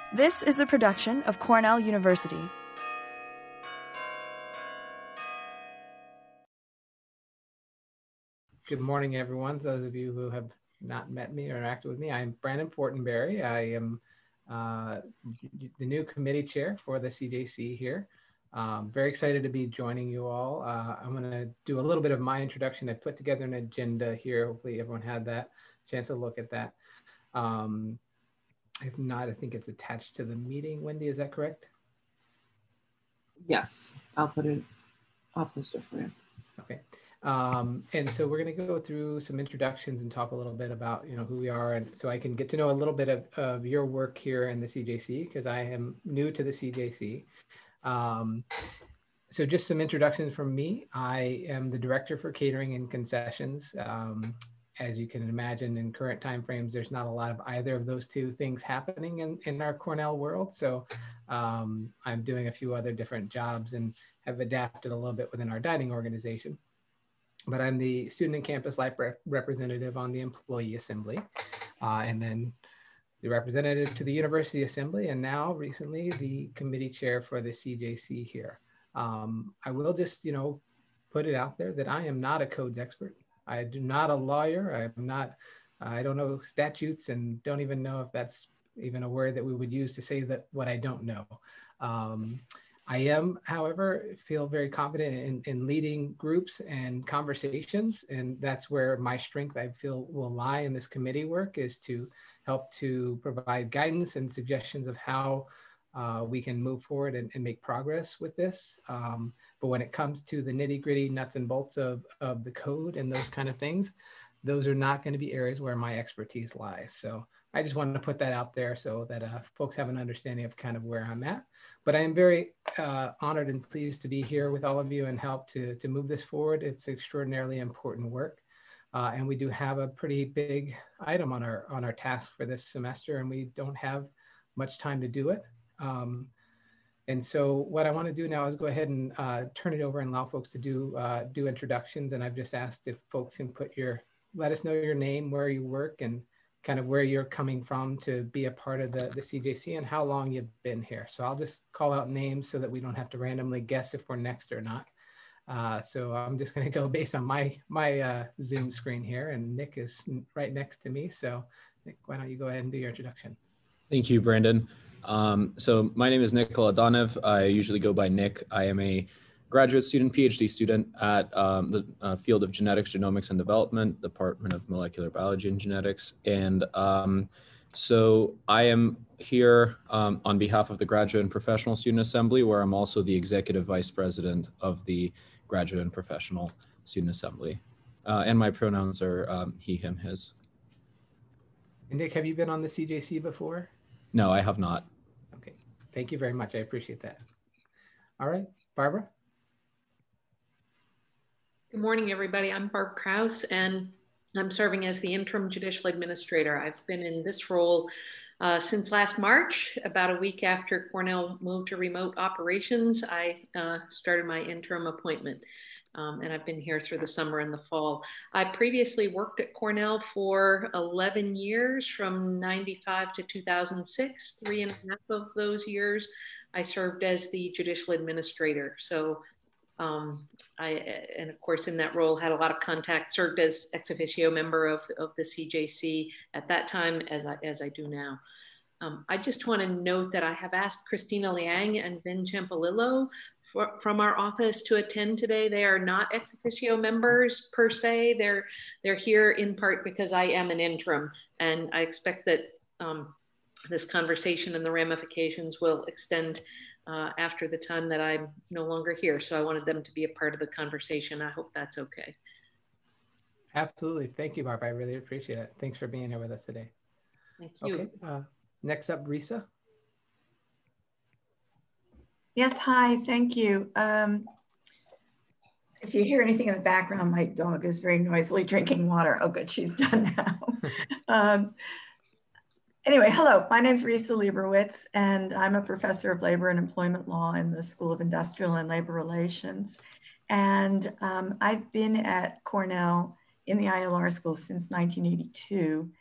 This is a production of Cornell University. Good morning, everyone. Those of you who have not met me or interacted with me, I'm Brandon Fortenberry. I am the new committee chair for the CJC here. Very excited to be joining you all. I'm going to do a little bit of my introduction. I put together an agenda here. Hopefully everyone had that chance to look at that. If not, I think it's attached to the meeting. Wendy, is that correct? Yes, I'll post it for you. Okay. And so we're going to go through some introductions and talk a little bit about, who we are, and so I can get to know a little bit of your work here in the CJC, because I am new to the CJC. So just some introductions from me. I am the director for catering and concessions. As you can imagine, in current timeframes, there's not a lot of either of those two things happening in our Cornell world. So I'm doing a few other different jobs and have adapted a little bit within our dining organization. But I'm the student and campus life representative on the employee assembly, and then the representative to the university assembly, and now recently the committee chair for the CJC here. I will just, put it out there that I am not a codes expert. I am not a lawyer. I don't know statutes, and don't even know if that's even a word that we would use to say that what I don't know. I am, however, feel very confident in leading groups and conversations, and that's where my strength, I feel, will lie in this committee work, is to help to provide guidance and suggestions of how we can move forward and make progress with this. But when it comes to the nitty-gritty nuts and bolts of the code and those kind of things, those are not going to be areas where my expertise lies. So I just wanted to put that out there so that folks have an understanding of kind of where I'm at. But I am very honored and pleased to be here with all of you and help to move this forward. It's extraordinarily important work. And we do have a pretty big item on our task for this semester, and we don't have much time to do it. And so what I want to do now is go ahead and turn it over and allow folks to do introductions. And I've just asked if folks can let us know your name, where you work, and kind of where you're coming from to be a part of the CJC and how long you've been here. So I'll just call out names so that we don't have to randomly guess if we're next or not. So I'm just going to go based on my Zoom screen here, and Nick is right next to me. So Nick, why don't you go ahead and do your introduction? Thank you, Brandon. So my name is Nikola Donev. I usually go by Nick. I am a graduate student, PhD student at the field of genetics, genomics, and development, Department of Molecular Biology and Genetics. And so I am here on behalf of the Graduate and Professional Student Assembly, where I'm also the Executive Vice President of the Graduate and Professional Student Assembly. And my pronouns are he, him, his. And Nick, have you been on the CJC before? No, I have not. Okay, thank you very much. I appreciate that. All right, Barbara. Good morning, everybody. I'm Barb Kraus, and I'm serving as the interim judicial administrator. I've been in this role since last March. About a week after Cornell moved to remote operations, I started my interim appointment. And I've been here through the summer and the fall. I previously worked at Cornell for 11 years, from 95 to 2006. 3.5 of those years, I served as the judicial administrator. So and of course, in that role, had a lot of contact, served as ex officio member of the CJC at that time, as I do now. I just want to note that I have asked Christina Liang and Vin Ciampalillo from our office to attend today. They are not ex officio members per se. They're here in part because I am an interim, and I expect that this conversation and the ramifications will extend after the time that I'm no longer here. So I wanted them to be a part of the conversation. I hope that's okay. Absolutely. Thank you, Barb. I really appreciate it. Thanks for being here with us today. Thank you. Okay. Next up, Risa. Yes, hi, thank you. If you hear anything in the background, my dog is very noisily drinking water. Oh, good, she's done now. Anyway, hello, my name is Risa Lieberwitz, and I'm a professor of labor and employment law in the School of Industrial and Labor Relations. And I've been at Cornell in the ILR school since 1982.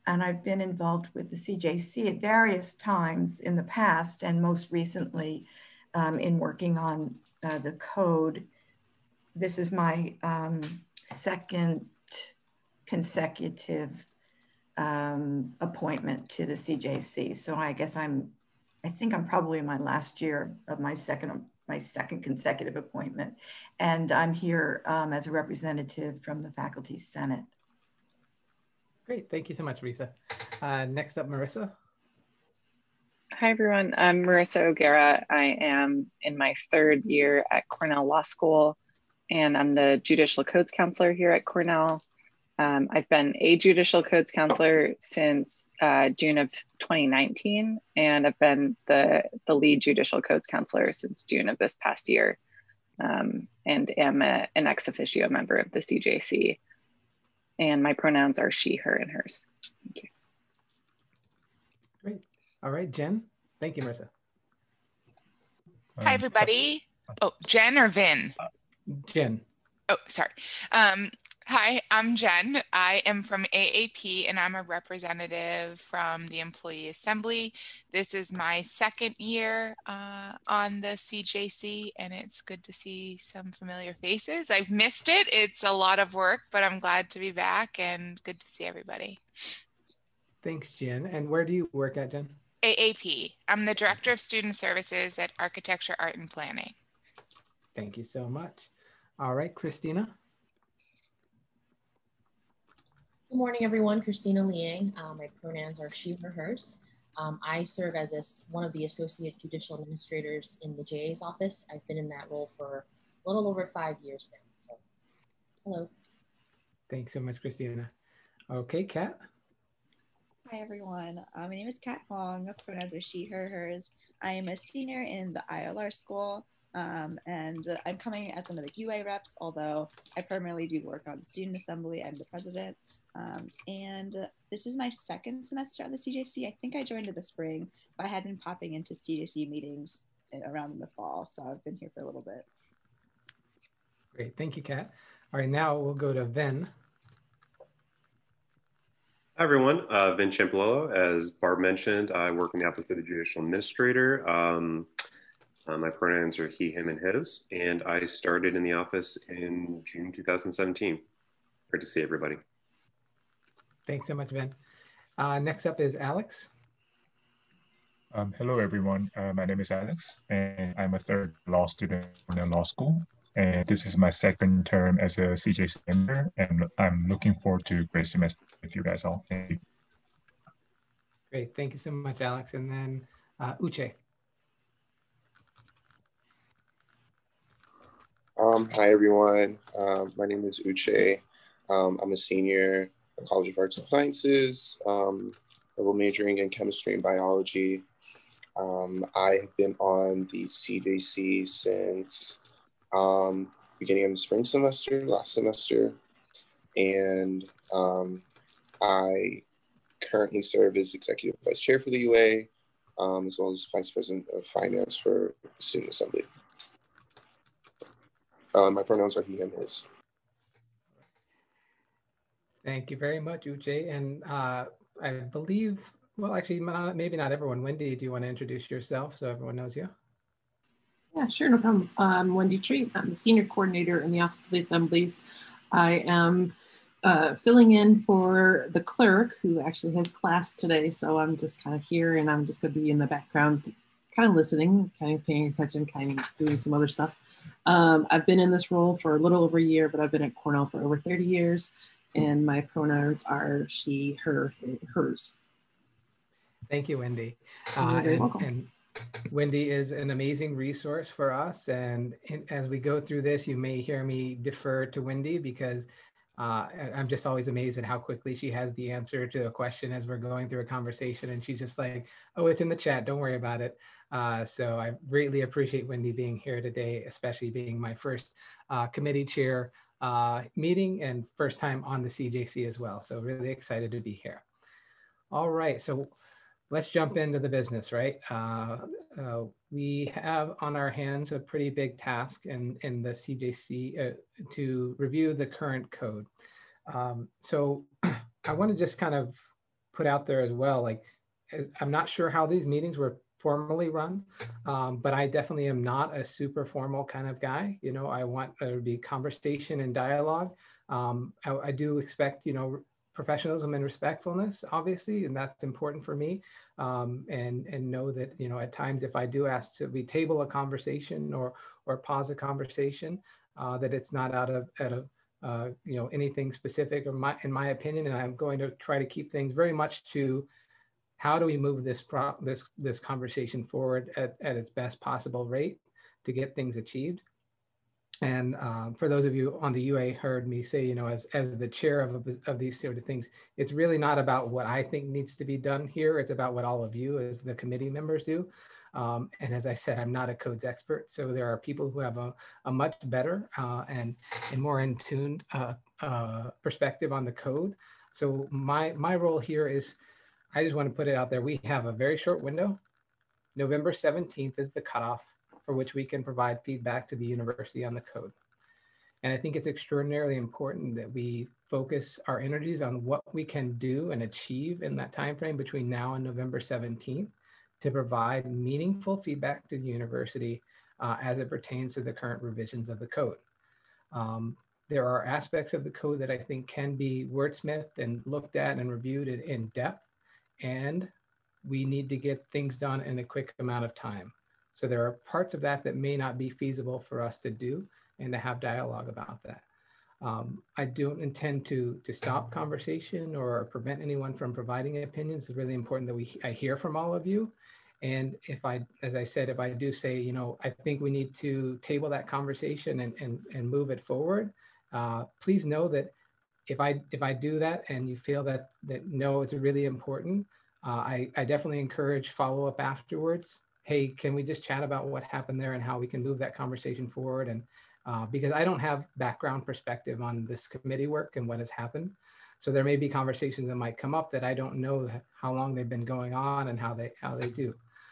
and I've been involved with the CJC at various times in the past, and most recently in working on the code. This is my second consecutive appointment to the CJC. So I guess I think I'm probably in my last year of my second consecutive appointment. And I'm here as a representative from the Faculty Senate. Great, thank you so much, Risa. Next up, Marissa. Hi, everyone. I'm Marissa O'Gara. I am in my third year at Cornell Law School, and I'm the Judicial Codes Counselor here at Cornell. I've been a Judicial Codes Counselor since June of 2019, and I've been the lead Judicial Codes Counselor since June of this past year, and am an ex officio member of the CJC. And my pronouns are she, her, and hers. Thank you. Great. All right, Jen. Thank you, Marissa. Hi, everybody. Oh, Jen or Vin? Jen. Oh, sorry. Hi, I'm Jen. I am from AAP and I'm a representative from the Employee Assembly. This is my second year on the CJC, and it's good to see some familiar faces. I've missed it. It's a lot of work, but I'm glad to be back and good to see everybody. Thanks, Jen. And where do you work at, Jen? AAP. I'm the Director of Student Services at Architecture, Art, and Planning. Thank you so much. All right, Christina. Good morning, everyone. Christina Liang. My pronouns are she, her, hers. I serve as one of the Associate Judicial Administrators in the JA's office. I've been in that role for a little over 5 years now. So, hello. Thanks so much, Christina. Okay, Kat. Hi, everyone. My name is Kat Hong. Pronouns are she, her, hers. I am a senior in the ILR school. And I'm coming as one of the UA reps, although I primarily do work on the Student Assembly. I'm the president. And this is my second semester on the CJC. I think I joined in the spring, but I had been popping into CJC meetings around in the fall. So I've been here for a little bit. Great, thank you, Kat. All right, now we'll go to Vin. Hi, everyone. Vin Ciampolillo. As Barb mentioned, I work in the Office of the Judicial Administrator. My pronouns are he, him, and his, and I started in the office in June 2017. Great to see everybody. Thanks so much, Vin. Next up is Alex. Hello, everyone. My name is Alex, and I'm a third law student in law school. And this is my second term as a CJC member, and I'm looking forward to a great semester with you guys all. Thank you. Great, thank you so much, Alex. And then Uche. Hi, everyone. My name is Uche. I'm a senior at College of Arts and Sciences, double majoring in chemistry and biology. I have been on the CJC since beginning of the spring semester, last semester. And I currently serve as Executive Vice Chair for the UA, as well as Vice President of Finance for the Student Assembly. My pronouns are he and his. Thank you very much, Uche. And I believe, well, actually, maybe not everyone. Wendy, do you want to introduce yourself so everyone knows you? Yeah, sure, no problem. I'm Wendy Treat. I'm the Senior Coordinator in the Office of the Assemblies. I am filling in for the clerk who actually has class today. So I'm just kind of here and I'm just going to be in the background, kind of listening, kind of paying attention, kind of doing some other stuff. I've been in this role for a little over a year, but I've been at Cornell for over 30 years. And my pronouns are she, her, hers. Thank you, Wendy. You're very welcome. And Wendy is an amazing resource for us. And as we go through this, you may hear me defer to Wendy because I'm just always amazed at how quickly she has the answer to a question as we're going through a conversation. And she's just like, oh, it's in the chat, don't worry about it. So I greatly appreciate Wendy being here today, especially being my first committee chair meeting and first time on the CJC as well. So really excited to be here. All right, so let's jump into the business, right? We have on our hands a pretty big task in the CJC to review the current code. So I want to just kind of put out there as well, like, I'm not sure how these meetings were formally run, but I definitely am not a super formal kind of guy. You know, I want there to be conversation and dialogue. I do expect, you know, professionalism and respectfulness, obviously, and that's important for me. And know that, you know, at times if I do ask to we table a conversation or pause a conversation, that it's not out of you know, anything specific or in my opinion, and I'm going to try to keep things very much to how do we move this conversation forward at its best possible rate to get things achieved. And for those of you on the UA heard me say, you know, as the chair of these sort of things, it's really not about what I think needs to be done here. It's about what all of you as the committee members do. And as I said, I'm not a codes expert. So there are people who have a much better and more in tuned perspective on the code. So my role here is, I just want to put it out there. We have a very short window. November 17th is the cutoff for which we can provide feedback to the university on the code. And I think it's extraordinarily important that we focus our energies on what we can do and achieve in that time frame between now and November 17th to provide meaningful feedback to the university as it pertains to the current revisions of the code. There are aspects of the code that I think can be wordsmithed and looked at and reviewed in depth, and we need to get things done in a quick amount of time. So there are parts of that that may not be feasible for us to do and to have dialogue about that. I don't intend to stop conversation or prevent anyone from providing opinions. It's really important that I hear from all of you. And as I said, if I do say, you know, I think we need to table that conversation and move it forward, please know that if I do that and you feel that no, it's really important, I definitely encourage follow-up afterwards. Hey, can we just chat about what happened there and how we can move that conversation forward? And because I don't have background perspective on this committee work and what has happened. So there may be conversations that might come up that I don't know how long they've been going on and how they do.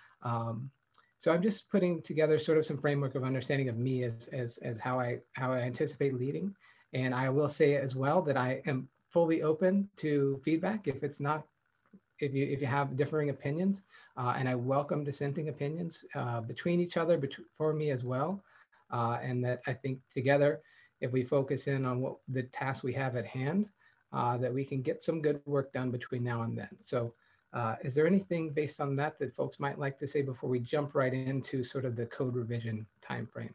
So I'm just putting together sort of some framework of understanding of me as how I anticipate leading. And I will say as well that I am fully open to feedback if you have differing opinions, and I welcome dissenting opinions between each other, for me as well. And that I think together, if we focus in on what the tasks we have at hand, that we can get some good work done between now and then. So is there anything based on that folks might like to say before we jump right into sort of the code revision timeframe?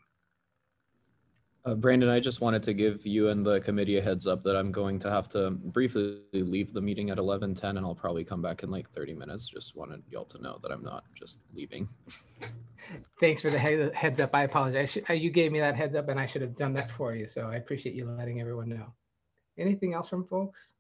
Brandon, I just wanted to give you and the committee a heads up that I'm going to have to briefly leave the meeting at 11:10, and I'll probably come back in like 30 minutes. Just wanted y'all to know that I'm not just leaving. Thanks for the heads up. I apologize. You gave me that heads up and I should have done that for you. So I appreciate you letting everyone know. Anything else from folks?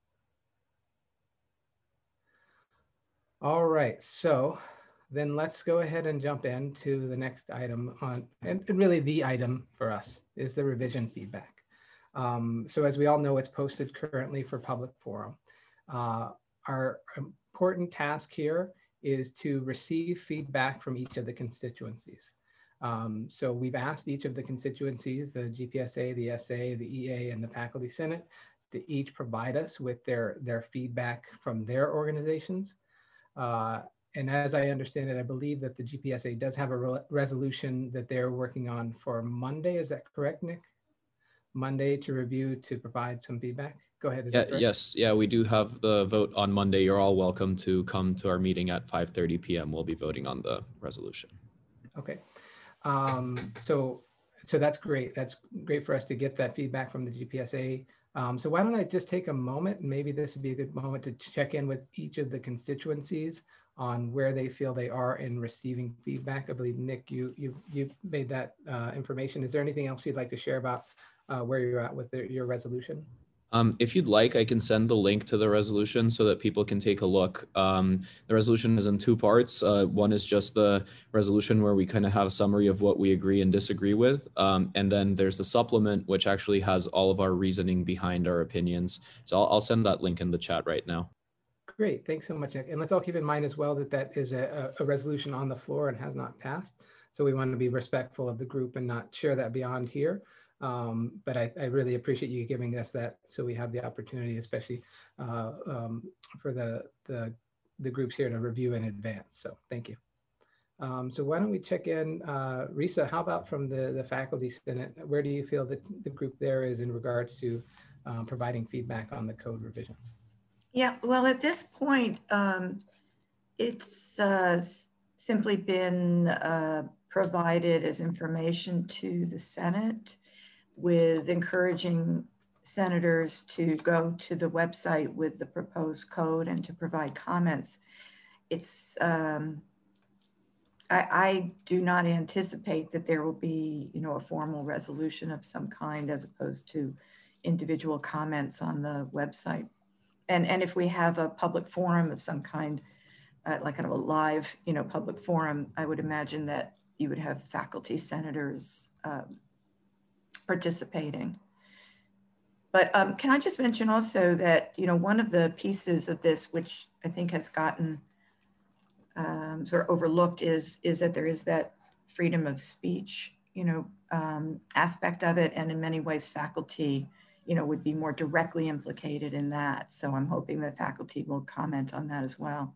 All right, so then let's go ahead and jump into the next item and really the item for us is the revision feedback. So as we all know, it's posted currently for public forum. Our important task here is to receive feedback from each of the constituencies. So we've asked each of the constituencies, the GPSA, the SA, the EA, and the Faculty Senate, to each provide us with their feedback from their organizations. And as I understand it, I believe that the GPSA does have a resolution that they're working on for Monday. Is that correct, Nick? Monday to review, to provide some feedback? Go ahead. Yes. Yeah, we do have the vote on Monday. You're all welcome to come to our meeting at 5:30 p.m. We'll be voting on the resolution. Okay. So that's great. That's great for us to get that feedback from the GPSA. So why don't I just take a moment, and maybe this would be a good moment to check in with each of the constituencies on where they feel they are in receiving feedback. I believe, Nick, you made that information. Is there anything else you'd like to share about where you're at with your resolution? If you'd like, I can send the link to the resolution so that people can take a look. The resolution is in two parts. One is just the resolution where we kind of have a summary of what we agree and disagree with. And then there's the supplement, which actually has all of our reasoning behind our opinions. So I'll send that link in the chat right now. Great, thanks so much, Nick. And let's all keep in mind as well that that is a resolution on the floor and has not passed. So we want to be respectful of the group and not share that beyond here. But I really appreciate you giving us that, so we have the opportunity, especially for the groups here, to review in advance. So thank you. So why don't we check in, Risa, how about from the Faculty Senate? Where do you feel that the group there is in regards to providing feedback on the code revisions? Yeah, well, at this point, it's simply been provided as information to the Senate, with encouraging senators to go to the website with the proposed code and to provide comments. It's, I do not anticipate that there will be, a formal resolution of some kind as opposed to individual comments on the website. And if we have a public forum of some kind, like kind of a live, public forum, I would imagine that you would have faculty senators participating. But can I just mention also that, one of the pieces of this, which I think has gotten sort of overlooked, is that there is that freedom of speech, aspect of it. And in many ways, faculty, would be more directly implicated in that. So I'm hoping that faculty will comment on that as well.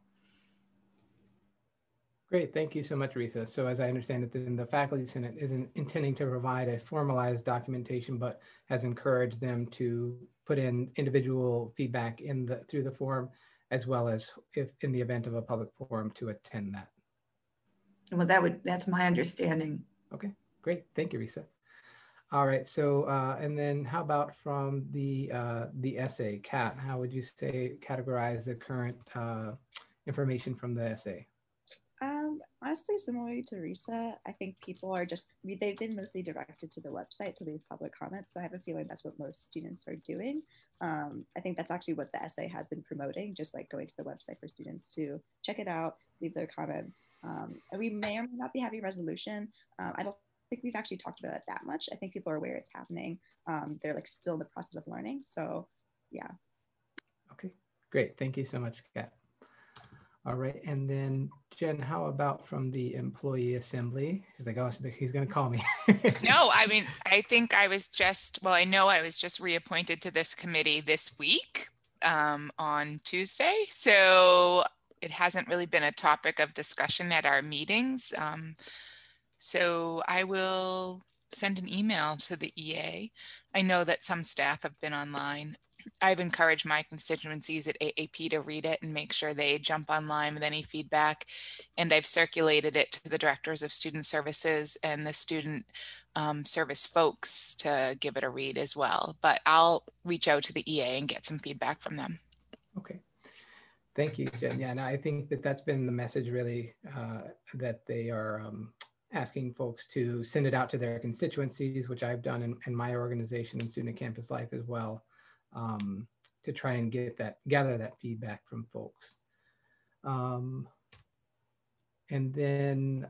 Great, thank you so much, Risa. So as I understand it, then the Faculty Senate isn't intending to provide a formalized documentation, but has encouraged them to put in individual feedback through the forum, as well as, if in the event of a public forum, to attend that. Well, that's my understanding. Okay, great, thank you, Risa. All right, so and then how about from the essay, Kat? How would you say categorize the current information from the essay? Honestly, similarly to Risa, I think people are they've been mostly directed to the website to leave public comments. So I have a feeling that's what most students are doing. I think that's actually what the essay has been promoting, just like going to the website for students to check it out, leave their comments. And we may or may not be having resolution. I don't think we've actually talked about it that much. I think people are aware it's happening. They're like still in the process of learning. So yeah. Okay, great. Thank you so much, Kat. All right, and then Jen, how about from the employee assembly? She's like, oh, he's gonna call me. No, I mean, I think I know I was just reappointed to this committee this week on Tuesday. So it hasn't really been a topic of discussion at our meetings. So I will send an email to the EA. I know that some staff have been online. I've encouraged my constituencies at AAP to read it and make sure they jump online with any feedback. And I've circulated it to the directors of student services and the student service folks to give it a read as well. But I'll reach out to the EA and get some feedback from them. Okay. Thank you, Jen. Yeah, and I think that's been the message really, that they are asking folks to send it out to their constituencies, which I've done in my organization in Student Campus Life as well. To try and gather that feedback from folks. And then,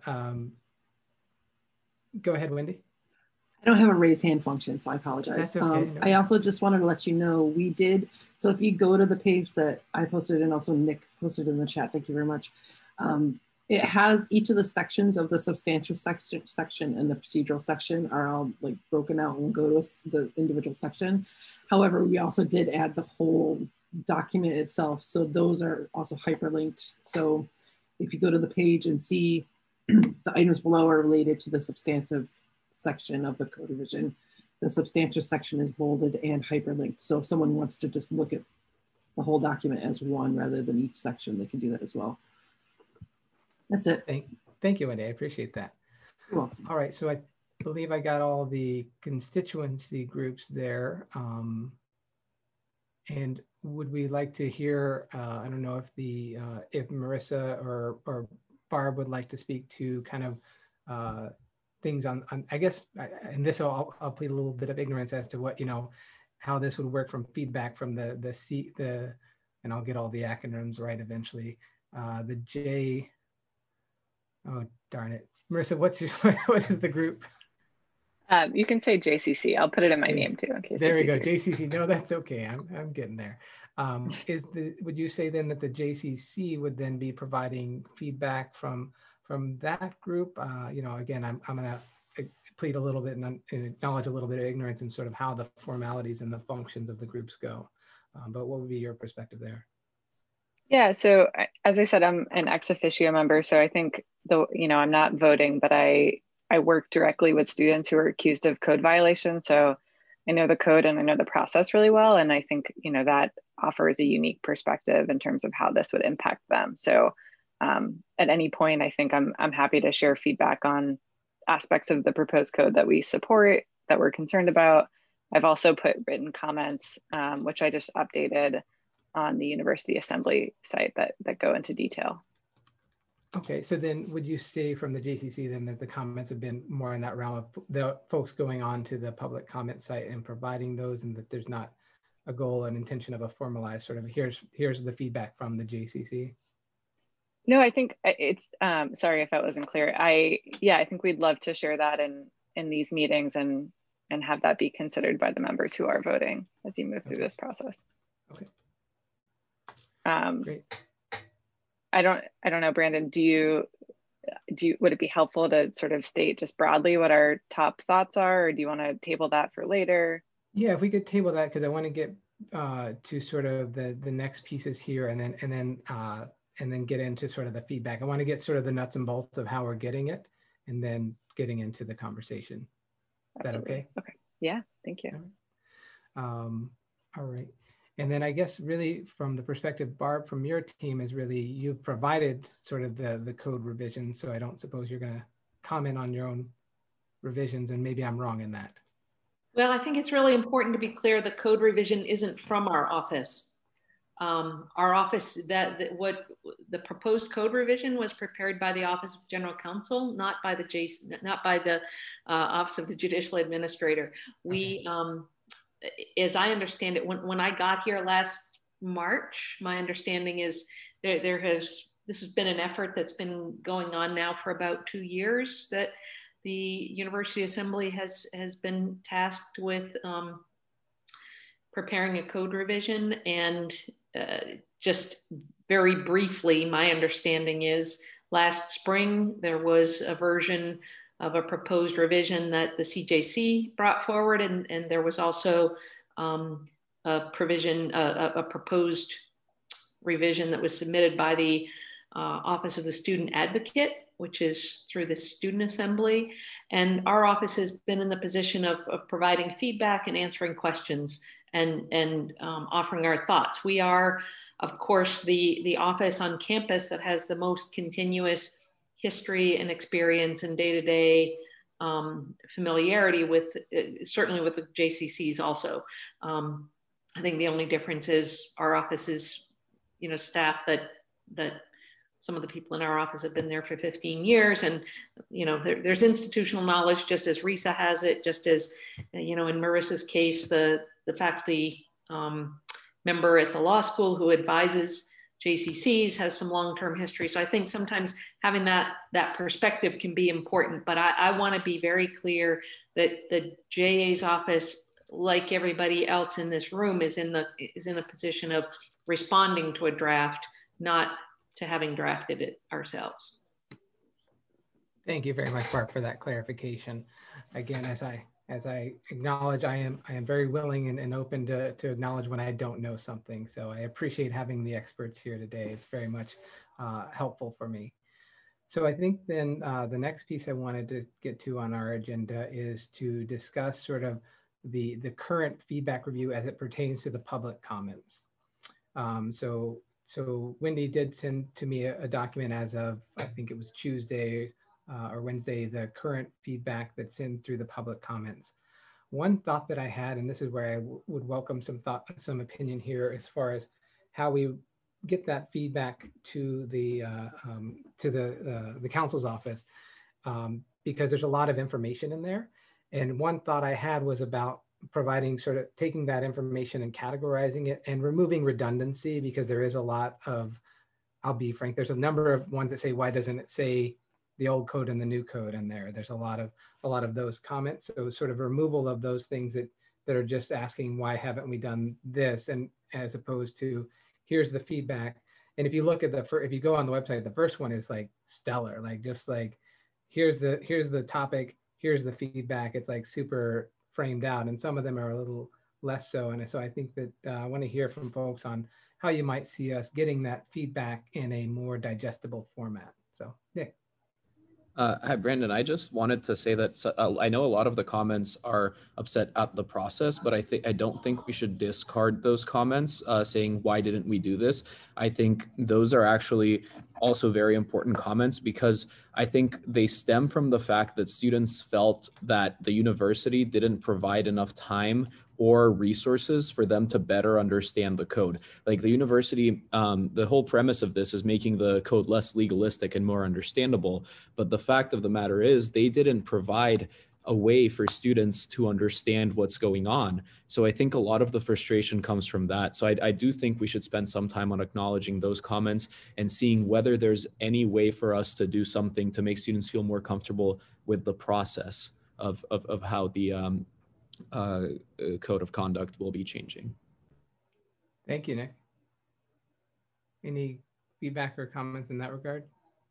go ahead, Wendy. I don't have a raise hand function, so I apologize. That's okay, no. I also just wanted to let you know we did, so if you go to the page that I posted and also Nick posted in the chat, thank you very much. It has each of the sections of the substantive section and the procedural section are all like broken out and go to the individual section. However, we also did add the whole document itself. So those are also hyperlinked. So if you go to the page and see the items below are related to the substantive section of the code revision, the substantive section is bolded and hyperlinked. So if someone wants to just look at the whole document as one rather than each section, they can do that as well. That's it. Thank you, Wendy. I appreciate that. You're welcome. All right, so I believe I got all the constituency groups there. And would we like to hear, I don't know if Marissa or Barb would like to speak to kind of things on I guess, and this I'll plead a little bit of ignorance as to what, how this would work from feedback from the and I'll get all the acronyms right eventually. The J, oh, darn it. Marissa, what is the group? You can say JCC. I'll put it in my name too. In case there we go, easier. JCC. No, that's okay. I'm getting there. Would you say then that the JCC would then be providing feedback from that group? Again, I'm going to plead a little bit and acknowledge a little bit of ignorance in sort of how the formalities and the functions of the groups go. But what would be your perspective there? Yeah, so as I said, I'm an ex officio member, so I think I'm not voting, but I work directly with students who are accused of code violations. So I know the code and I know the process really well, and I think that offers a unique perspective in terms of how this would impact them. So at any point, I think I'm happy to share feedback on aspects of the proposed code that we support, that we're concerned about. I've also put written comments, which I just updated on the University Assembly site that go into detail. Okay, so then would you say from the JCC then that the comments have been more in that realm of the folks going on to the public comment site and providing those, and that there's not a goal and intention of a formalized sort of here's the feedback from the JCC? No, I think it's, sorry if that wasn't clear. I think we'd love to share that in these meetings and have that be considered by the members who are voting as you move through this process. Okay. Great. I don't know, Brandon, would it be helpful to sort of state just broadly what our top thoughts are, or do you want to table that for later? Yeah, if we could table that, because I want to get to sort of the next pieces here, and then get into sort of the feedback. I want to get sort of the nuts and bolts of how we're getting it, and then getting into the conversation. Is that okay? Okay. Yeah, thank you. All right. And then I guess really from the perspective, Barb, from your team is really, you've provided sort of the code revision. So I don't suppose you're going to comment on your own revisions, and maybe I'm wrong in that. Well, I think it's really important to be clear the code revision isn't from our office. Our office, what the proposed code revision was prepared by the Office of General Counsel, not by the Office of the Judicial Administrator. We, as I understand it, when I got here last March, my understanding is this has been an effort that's been going on now for about 2 years, that the University Assembly has been tasked with preparing a code revision. And just very briefly, my understanding is last spring, there was a version of a proposed revision that the CJC brought forward. And there was also a proposed revision that was submitted by the Office of the Student Advocate, which is through the Student Assembly. And our office has been in the position of providing feedback and answering questions and offering our thoughts. We are, of course, the office on campus that has the most continuous history and experience and day-to-day familiarity with, certainly with the JCCs also. I think the only difference is our office is, staff that some of the people in our office have been there for 15 years. And, there's institutional knowledge, just as Risa has it, just as, in Marissa's case, the faculty member at the law school who advises JCCs has some long-term history. So I think sometimes having that perspective can be important, but I want to be very clear that the JA's office, like everybody else in this room, is in a position of responding to a draft, not to having drafted it ourselves. Thank you very much, Barb, for that clarification. Again, as I acknowledge, I am very willing and open to acknowledge when I don't know something. So I appreciate having the experts here today. It's very much helpful for me. So I think then the next piece I wanted to get to on our agenda is to discuss sort of the current feedback review as it pertains to the public comments. So Wendy did send to me a document as of, I think it was Tuesday or Wednesday, the current feedback that's in through the public comments. One thought that I had, and this is where I would welcome some opinion here as far as how we get that feedback to the council's office, because there's a lot of information in there. And one thought I had was about providing sort of taking that information and categorizing it and removing redundancy, because there is a lot of, I'll be frank, there's a number of ones that say, why doesn't it say the old code and the new code in there? There's a lot of those comments. So sort of removal of those things that are just asking, why haven't we done this? And as opposed to, here's the feedback. And if you look at if you go on the website, the first one is like stellar, like just like, here's the topic, here's the feedback, it's like super framed out, and some of them are a little less so. And so I think that I want to hear from folks on how you might see us getting that feedback in a more digestible format. So, Nick. Hi, Brandon. I just wanted to say that I know a lot of the comments are upset at the process, but I don't think we should discard those comments saying, why didn't we do this? I think those are actually also very important comments, because I think they stem from the fact that students felt that the university didn't provide enough time or resources for them to better understand the code. Like the university, the whole premise of this is making the code less legalistic and more understandable. But the fact of the matter is they didn't provide a way for students to understand what's going on. So I think a lot of the frustration comes from that. So I do think we should spend some time on acknowledging those comments and seeing whether there's any way for us to do something to make students feel more comfortable with the process of how the code of conduct will be changing. Thank you, Nick. Any feedback or comments in that regard?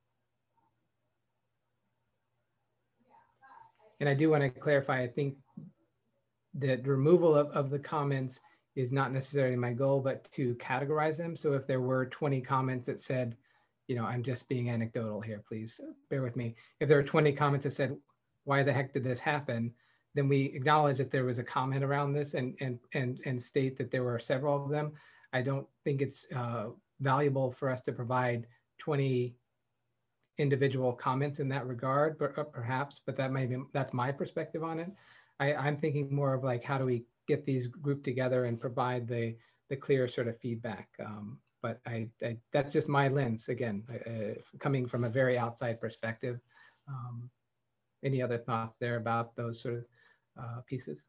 And I do want to clarify, I think that removal of the comments is not necessarily my goal, but to categorize them. So if there were 20 comments that said, you know, I'm just being anecdotal here, please bear with me. If there were 20 comments that said, why the heck did this happen? Then we acknowledge that there was a comment around this and state that there were several of them. I don't think it's valuable for us to provide 20 individual comments in that regard, but perhaps, but that's my perspective on it. I'm thinking more of like, how do we get these grouped together and provide the clear sort of feedback? But that's just my lens, again, coming from a very outside perspective. Any other thoughts there about those sort of pieces?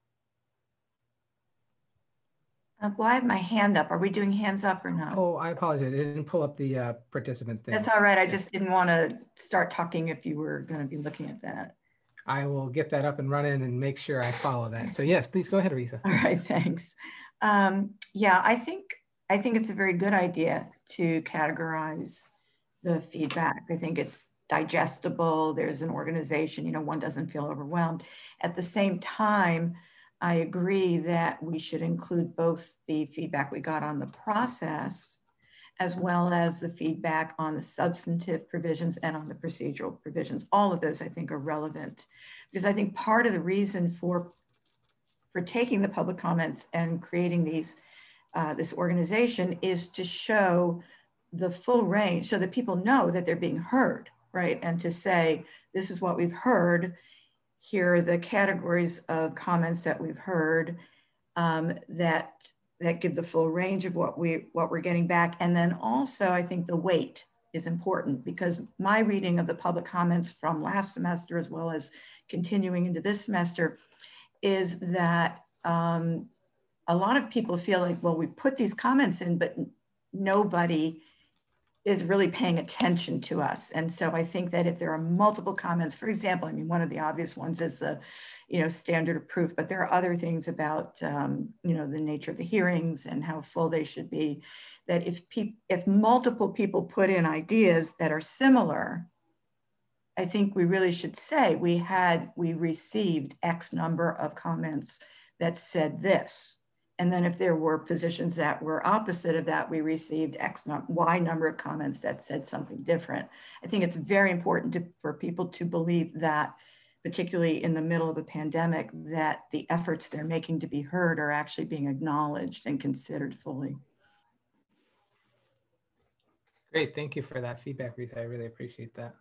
Well, I have my hand up. Are we doing hands up or not? Oh, I apologize. I didn't pull up the participant thing. That's all right. I just didn't want to start talking if you were going to be looking at that. I will get that up and running and make sure I follow that. So yes, please go ahead, Arisa. All right, thanks. Yeah, I think it's a very good idea to categorize the feedback. I think it's digestible. There's an organization, you know, one doesn't feel overwhelmed. At the same time, I agree that we should include both the feedback we got on the process as well as the feedback on the substantive provisions and on the procedural provisions. All of those I think are relevant, because I think part of the reason for taking the public comments and creating these this organization is to show the full range so that people know that they're being heard, right? And to say, this is what we've heard. Here are the categories of comments that we've heard that give the full range of what we're getting back. And then also, I think the weight is important, because my reading of the public comments from last semester, as well as continuing into this semester, is that a lot of people feel like, well, we put these comments in, but nobody is really paying attention to us. And so I think that if there are multiple comments, for example, I mean, one of the obvious ones is the, you know, standard of proof, but there are other things about, you know, the nature of the hearings and how full they should be, that if multiple people put in ideas that are similar, I think we really should say we received X number of comments that said this. And then if there were positions that were opposite of that, we received Y number of comments that said something different. I think it's very important for people to believe that, particularly in the middle of a pandemic, that the efforts they're making to be heard are actually being acknowledged and considered fully. Great, thank you for that feedback, Rita. I really appreciate that.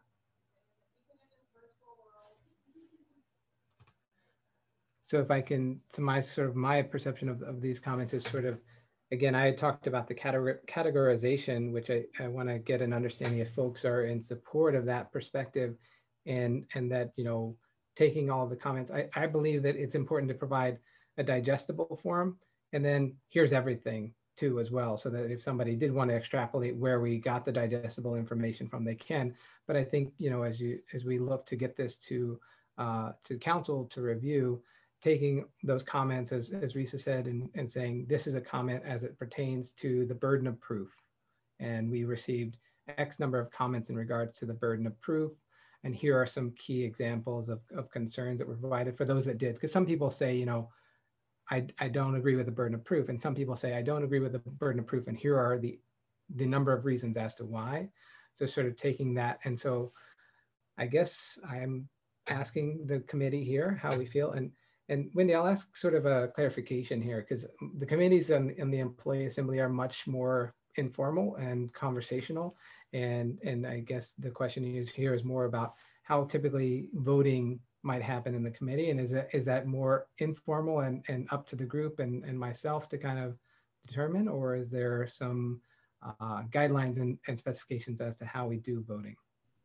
So if I can, to my perception of these comments is sort of, again, I had talked about the categorization, which I want to get an understanding if folks are in support of that perspective, and that, you know, taking all the comments, I believe that it's important to provide a digestible form, and then here's everything too as well, so that if somebody did want to extrapolate where we got the digestible information from, they can. But I think, you know, as we look to get this to council to review, taking those comments, as Risa said, and saying this is a comment as it pertains to the burden of proof. And we received X number of comments in regards to the burden of proof. and here are some key examples of concerns that were provided for those that did. Because some people say, you know, I don't agree with the burden of proof, and some people say I don't agree with the burden of proof, and here are the number of reasons as to why. So sort of taking that, and so I guess I'm asking the committee here how we feel. And Wendy, I'll ask sort of a clarification here, because the committees in the employee assembly are much more informal and conversational. And I guess the question here is more about how typically voting might happen in the committee. And is that more informal and up to the group and myself to kind of determine, or is there some guidelines and specifications as to how we do voting?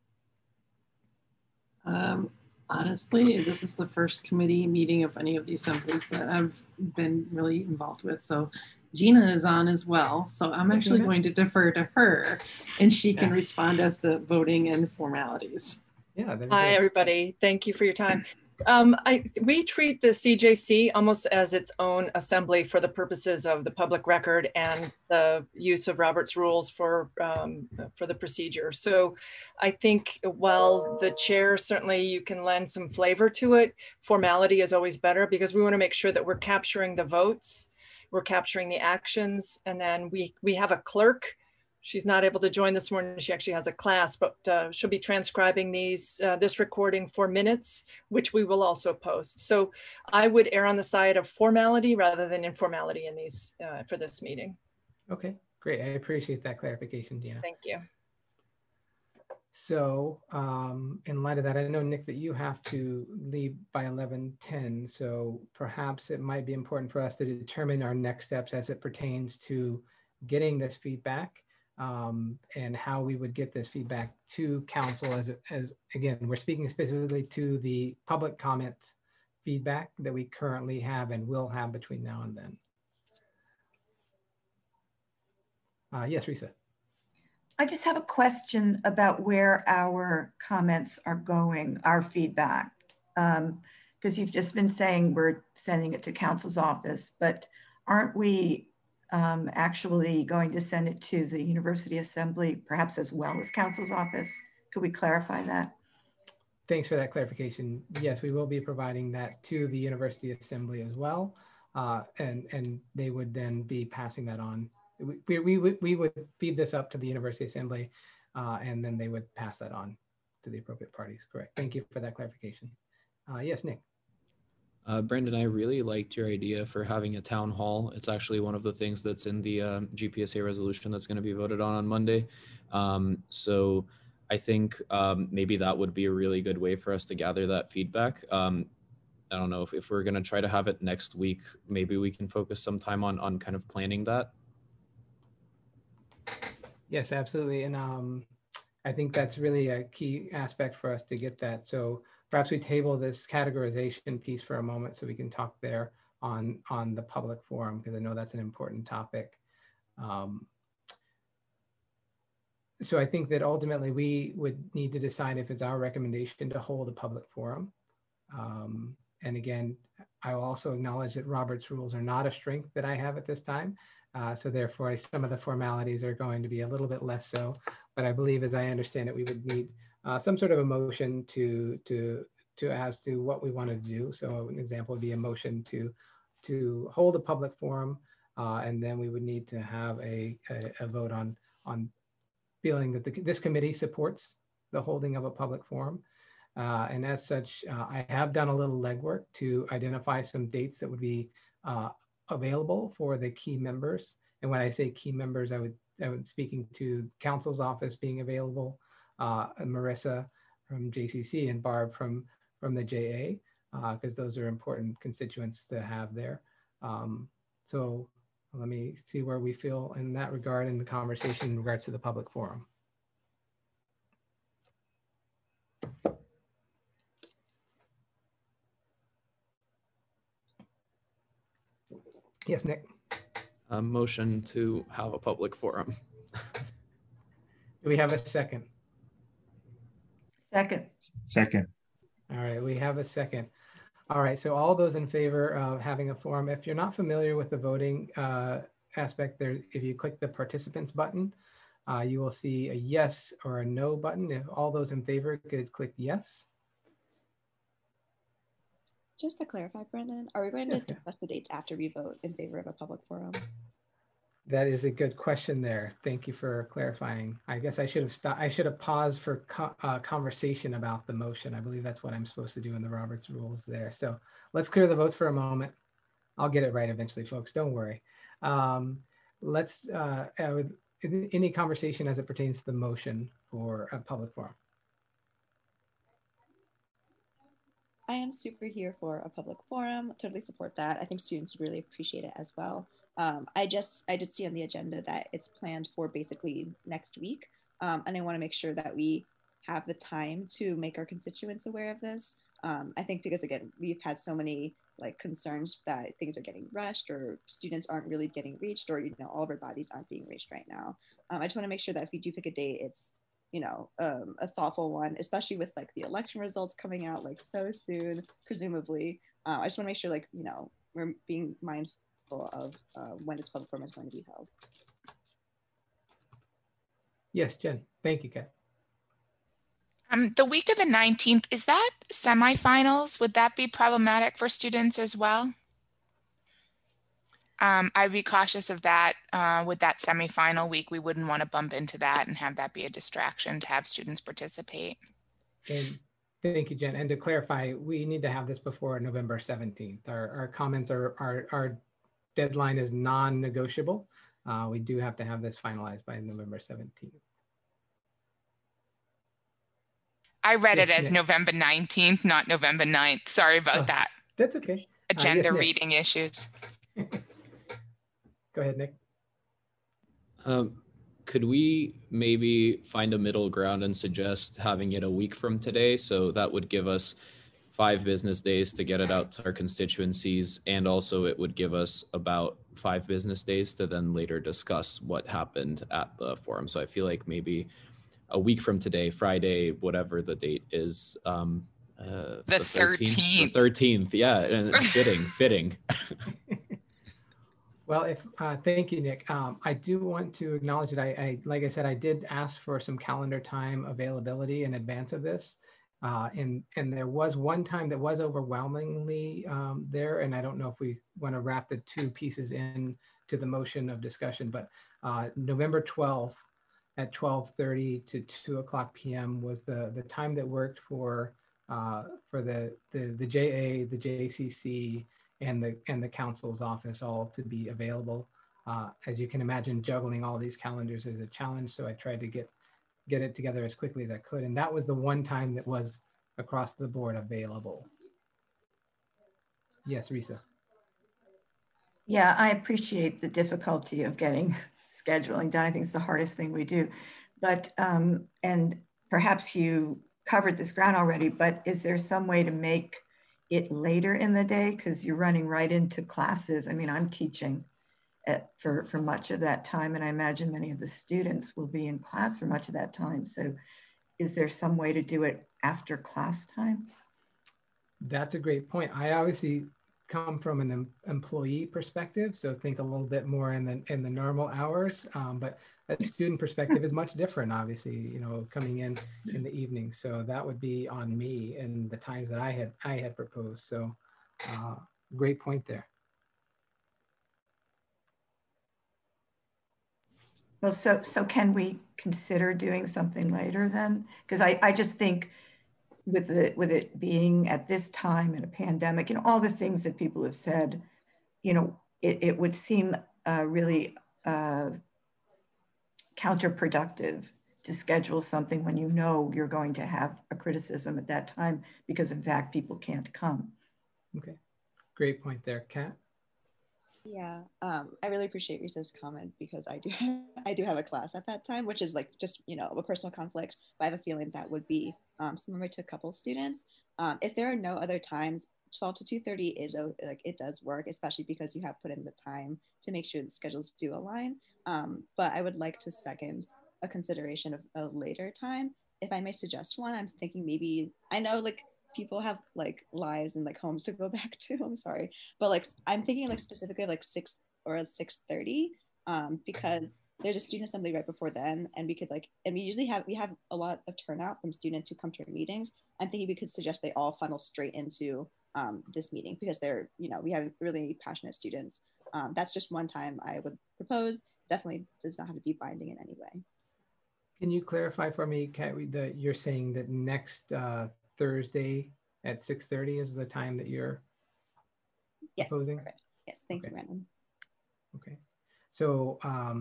Honestly, this is the first committee meeting of any of the assemblies that I've been really involved with. So Gina is on as well. So I'm actually going to defer to her, and she can respond as to voting and formalities. Yeah. Hi, everybody. Thank you for your time. We treat the CJC almost as its own assembly for the purposes of the public record and the use of Robert's rules for the procedure. So I think while the chair, certainly you can lend some flavor to it, formality is always better, because we want to make sure that we're capturing the votes, we're capturing the actions, and then we have a clerk. She's not able to join this morning. She actually has a class, but she'll be transcribing this recording for minutes, which we will also post. So I would err on the side of formality rather than informality in these for this meeting. Okay, great. I appreciate that clarification, Gina. Thank you. So in light of that, I know, Nick, that you have to leave by 11:10. So perhaps it might be important for us to determine our next steps as it pertains to getting this feedback. And how we would get this feedback to council as again, we're speaking specifically to the public comment feedback that we currently have and will have between now and then. Yes, Risa. I just have a question about where our comments are going, our feedback. Because you've just been saying we're sending it to council's office, but aren't we actually going to send it to the University Assembly, perhaps as well as council's office? Could we clarify that? Thanks for that clarification. Yes, we will be providing that to the University Assembly as well. And they would then be passing that on. We would feed this up to the University Assembly and then they would pass that on to the appropriate parties. Correct. Thank you for that clarification. Yes, Nick. Brandon, I really liked your idea for having a town hall. It's actually one of the things that's in the GPSA resolution that's going to be voted on Monday. So I think maybe that would be a really good way for us to gather that feedback. I don't know if we're going to try to have it next week, maybe we can focus some time on kind of planning that. Yes, absolutely. And I think that's really a key aspect for us to get that. So perhaps we table this categorization piece for a moment so we can talk there on the public forum, because I know that's an important topic. So I think that ultimately we would need to decide if it's our recommendation to hold a public forum. And again, I will also acknowledge that Robert's rules are not a strength that I have at this time. So therefore, some of the formalities are going to be a little bit less so. But I believe, as I understand it, we would need some sort of a motion to as to what we want to do. So an example would be a motion to hold a public forum, and then we would need to have a vote on feeling that this committee supports the holding of a public forum. And as such, I have done a little legwork to identify some dates that would be available for the key members. And when I say key members, I would speaking to council's office being available, Marissa from JCC and Barb from the JA, because those are important constituents to have there. So let me see where we feel in that regard in the conversation in regards to the public forum. Yes, Nick. A motion to have a public forum. Do we have a second? Second. Second. All right, we have a second. All right, so all those in favor of having a forum, if you're not familiar with the voting aspect there, if you click the participants button, You will see a yes or a no button. If all those in favor could click yes. Just to clarify, Brendan, are we going to Yes, discuss the dates after we vote in favor of a public forum? That is a good question there. Thank you for clarifying. I guess I should have stopped. I should have paused for conversation about the motion. I believe that's what I'm supposed to do in the Roberts rules there. So let's clear the votes for a moment. I'll get it right eventually, folks. Don't worry. Let's any conversation as it pertains to the motion for a public forum. I am super here for a public forum. Totally support that. I think students would really appreciate it as well. I did see on the agenda that it's planned for basically next week. And I want to make sure that we have the time to make our constituents aware of this. I think because again, we've had so many like concerns that things are getting rushed or students aren't really getting reached, or, you know, all of our bodies aren't being reached right now. I just want to make sure that if we do pick a date, it's, you know, a thoughtful one, especially with like the election results coming out like so soon, presumably. I just want to make sure, like, you know, we're being mindful of when this public forum is going to be held. Yes, Jen. Thank you, Kat. The week of the 19th, is that semifinals? Would that be problematic for students as well? I'd be cautious of that with that semifinal week. We wouldn't want to bump into that and have that be a distraction to have students participate. And thank you, Jen. And to clarify, we need to have this before November 17th. Our comments our deadline is non-negotiable. We do have to have this finalized by November 17th. I read it as November 19th, not November 9th. Sorry about that. That's okay. Agenda yes, reading issues. Go ahead, Nick. Could we maybe find a middle ground and suggest having it a week from today? So that would give us 5 business days to get it out to our constituencies. And also it would give us about 5 business days to then later discuss what happened at the forum. So I feel like maybe a week from today, Friday, whatever the date is, the 13th. The 13th, yeah, and fitting. Well, thank you, Nick. I do want to acknowledge that I like I said, I did ask for some calendar time availability in advance of this. And there was one time that was overwhelmingly there, and I don't know if we want to wrap the 2 pieces in to the motion of discussion, but November 12th at 12:30 to 2:00 p.m. was the time that worked for the JA, the JCC, and the council's office all to be available. As you can imagine, juggling all these calendars is a challenge, so I tried to get it together as quickly as I could, and that was the one time that was across the board available. Yes, Risa. Yeah, I appreciate the difficulty of getting scheduling done. I think it's the hardest thing we do, but and perhaps you covered this ground already, but is there some way to make it later in the day, because you're running right into classes? I mean, I'm teaching for much of that time, and I imagine many of the students will be in class for much of that time. So is there some way to do it after class time? That's a great point. I obviously come from an employee perspective, so think a little bit more in the normal hours, but that student perspective is much different, obviously, you know, coming in the evening. So that would be on me and the times that I had proposed. So great point there. Well, so can we consider doing something later then? Because I just think with it being at this time in a pandemic and all the things that people have said, you know, it would seem really counterproductive to schedule something when you know you're going to have a criticism at that time because in fact people can't come. Okay, great point there, Kat. Yeah, I really appreciate Risa's comment because I do have a class at that time, which is like just, you know, a personal conflict, but I have a feeling that would be similar to a couple students. If there are no other times, 12 to 2:30 is like it does work, especially because you have put in the time to make sure the schedules do align. But I would like to second a consideration of a later time. If I may suggest one, I'm thinking maybe, I know like people have like lives and like homes to go back to, I'm sorry, but like I'm thinking like specifically like 6 or 6:30. because there's a student assembly right before then, and we could and we have a lot of turnout from students who come to our meetings. I'm thinking we could suggest they all funnel straight into this meeting because they're, we have really passionate students. That's just one time I would propose. Definitely does not have to be binding in any way. Can you clarify for me, Kat, that you're saying that next Thursday at 6:30 is the time that you're proposing? Perfect. Yes, thank you, Brandon. Okay, so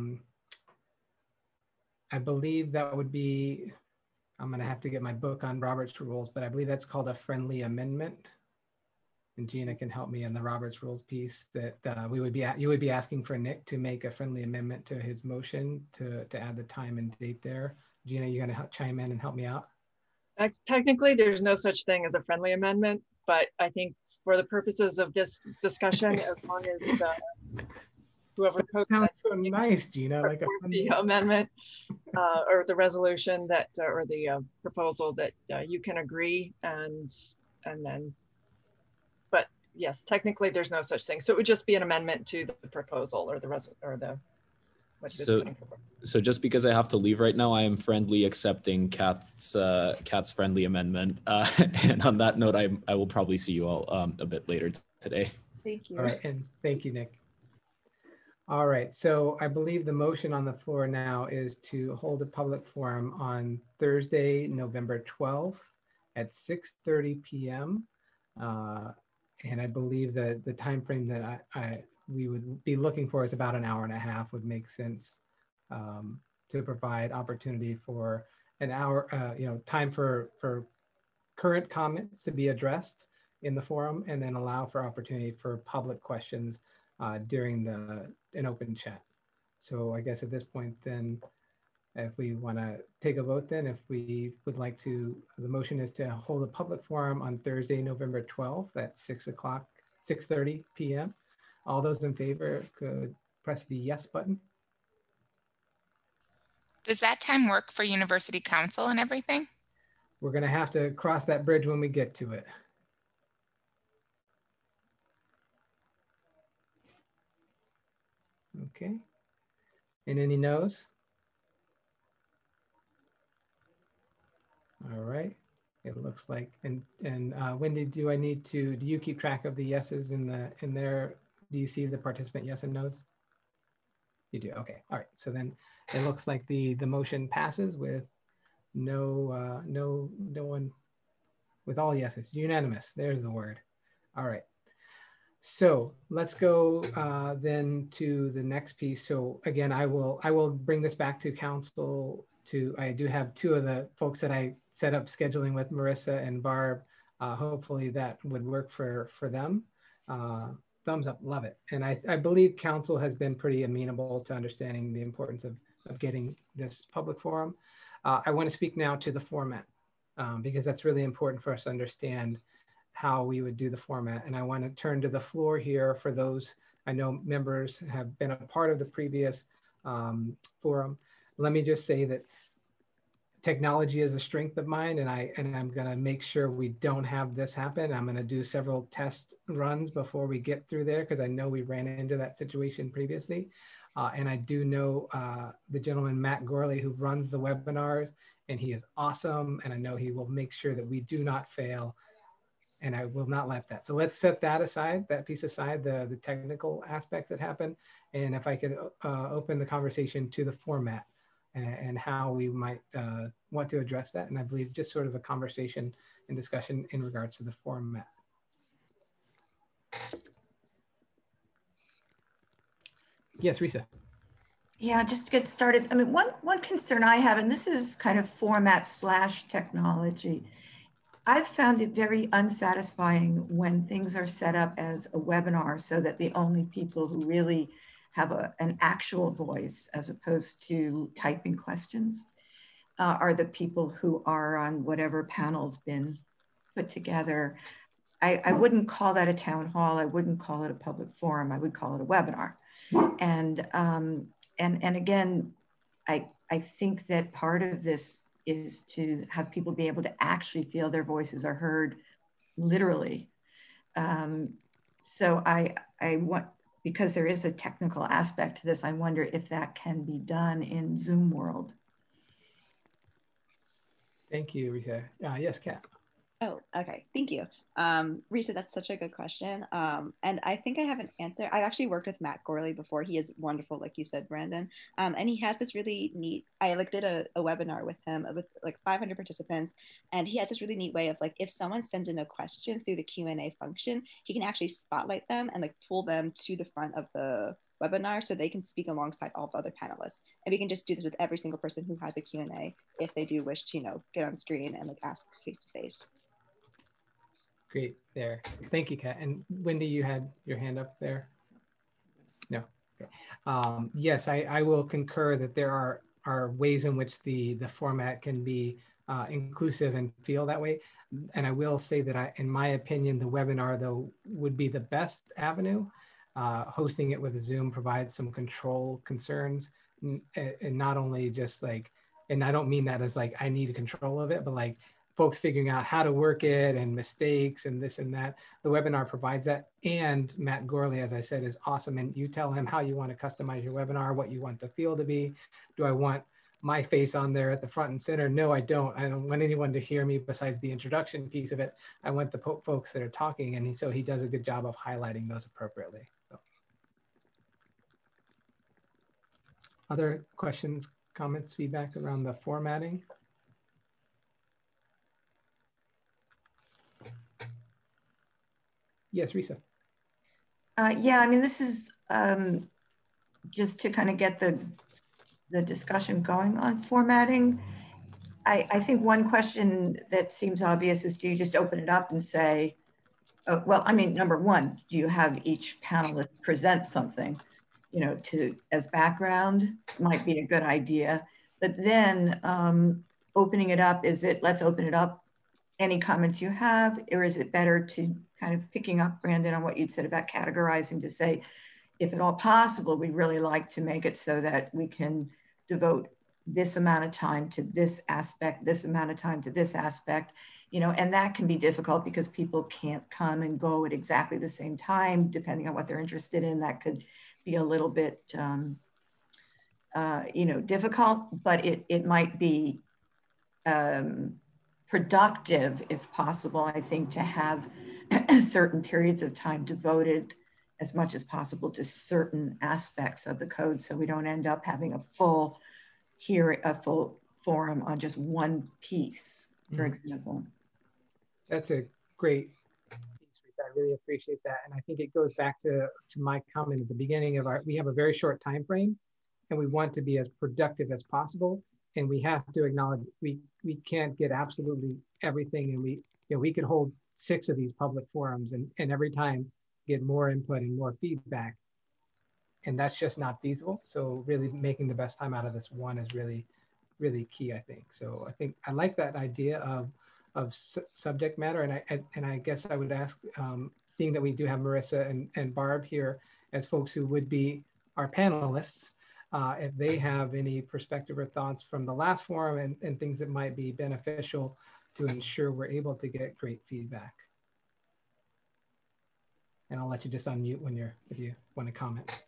I believe that would be, I'm gonna have to get my book on Robert's rules, but I believe that's called a friendly amendment. And Gina can help me in the Robert's rules piece that you would be asking for Nick to make a friendly amendment to his motion to add the time and date there. Gina, you gonna chime in and help me out? Technically, there's no such thing as a friendly amendment, but I think for the purposes of this discussion, as long as whoever sounds so nice, Gina, like the amendment or the resolution that or the proposal that you can agree and then. But yes, technically there's no such thing. So it would just be an amendment to the proposal or the So just because I have to leave right now, I am friendly accepting Kat's friendly amendment. And on that note, I will probably see you all a bit later today. Thank you. All right, and thank you, Nick. All right, so I believe the motion on the floor now is to hold a public forum on Thursday, November 12th at 6:30 p.m. And I believe that the time frame that we would be looking for is about an hour and a half would make sense to provide opportunity for an hour, time for current comments to be addressed in the forum, and then allow for opportunity for public questions during an open chat. So I guess at this point then, if we want to take a vote then, if we would like to, the motion is to hold a public forum on Thursday, November 12th at 6:30 p.m. All those in favor could press the yes button. Does that time work for University Council and everything? We're going to have to cross that bridge when we get to it. Okay. And any no's? All right. It looks like, and Wendy, do you keep track of the yeses in there? Do you see the participant yes and no's? You do. Okay. All right. So then it looks like the motion passes with no one, with all yeses. Unanimous. There's the word. All right. So let's go then to the next piece. So again, I will bring this back to council. I do have two of the folks that I set up scheduling with, Marissa and Barb. Hopefully that would work for them. Thumbs up, love it. And I believe council has been pretty amenable to understanding the importance of getting this public forum. I want to speak now to the format because that's really important for us to understand how we would do the format. And I want to turn to the floor here for those, I know members have been a part of the previous forum. Let me just say that technology is a strength of mine, and I'm going to make sure we don't have this happen. I'm going to do several test runs before we get through there because I know we ran into that situation previously. And I do know the gentleman, Matt Gorley, who runs the webinars, and he is awesome. And I know he will make sure that we do not fail, and I will not let that. So let's set that aside, that piece aside, the technical aspects that happen. And if I could open the conversation to the format and how we might want to address that. And I believe just sort of a conversation and discussion in regards to the format. Yes, Risa. Yeah, just to get started. I mean, one concern I have, and this is kind of format / technology. I've found it very unsatisfying when things are set up as a webinar so that the only people who really have an actual voice as opposed to typing questions are the people who are on whatever panel's been put together. I wouldn't call that a town hall. I wouldn't call it a public forum. I would call it a webinar. And again, I think that part of this is to have people be able to actually feel their voices are heard literally. So I want, because there is a technical aspect to this, I wonder if that can be done in Zoom world. Thank you, Risa. Yes, Kat. Oh, okay. Thank you. Risa, that's such a good question. And I think I have an answer. I've actually worked with Matt Gorley before. He is wonderful, like you said, Brandon. And he has this really neat, I like did a webinar with him with like 500 participants. And he has this really neat way of like, if someone sends in a question through the Q&A function, he can actually spotlight them and like pull them to the front of the webinar so they can speak alongside all the other panelists. And we can just do this with every single person who has a Q&A if they do wish to, you know, get on screen and like ask face to face. Great there. Thank you, Kat. And Wendy, you had your hand up there? No. Okay. Yes, I will concur that there are ways in which the format can be inclusive and feel that way. And I will say that in my opinion, the webinar though would be the best avenue. Hosting it with Zoom provides some control concerns, and not only just like, and I don't mean that as like I need control of it, but like folks figuring out how to work it and mistakes and this and that. The webinar provides that. And Matt Gorley, as I said, is awesome. And you tell him how you want to customize your webinar, what you want the feel to be. Do I want my face on there at the front and center? No, I don't. I don't want anyone to hear me besides the introduction piece of it. I want the folks that are talking. And so he does a good job of highlighting those appropriately. So. Other questions, comments, feedback around the formatting? Yes, Risa. Yeah, I mean, this is just to kind of get the discussion going on formatting. I think one question that seems obvious is, do you just open it up and say, well, I mean, number one, do you have each panelist present something, you know, as background might be a good idea. But then opening it up, let's open it up, any comments you have, or is it better to kind of picking up, Brandon, on what you'd said about categorizing to say, if at all possible, we'd really like to make it so that we can devote this amount of time to this aspect, this amount of time to this aspect, you know, and that can be difficult because people can't come and go at exactly the same time, depending on what they're interested in. That could be a little bit, you know, difficult, but it might be productive, if possible, I think, to have certain periods of time devoted as much as possible to certain aspects of the code, so we don't end up having a full forum on just one piece, for example. That's a great piece, Rita. I really appreciate that. And I think it goes back to my comment at the beginning of we have a very short time frame and we want to be as productive as possible. And we have to acknowledge we can't get absolutely everything. And we could hold 6 of these public forums and every time get more input and more feedback. And that's just not feasible. So really making the best time out of this one is really, really key, I think. So I think I like that idea of subject matter. And I guess I would ask, being that we do have Marissa and Barb here as folks who would be our panelists, if they have any perspective or thoughts from the last forum and things that might be beneficial to ensure we're able to get great feedback. And I'll let you just unmute if you want to comment.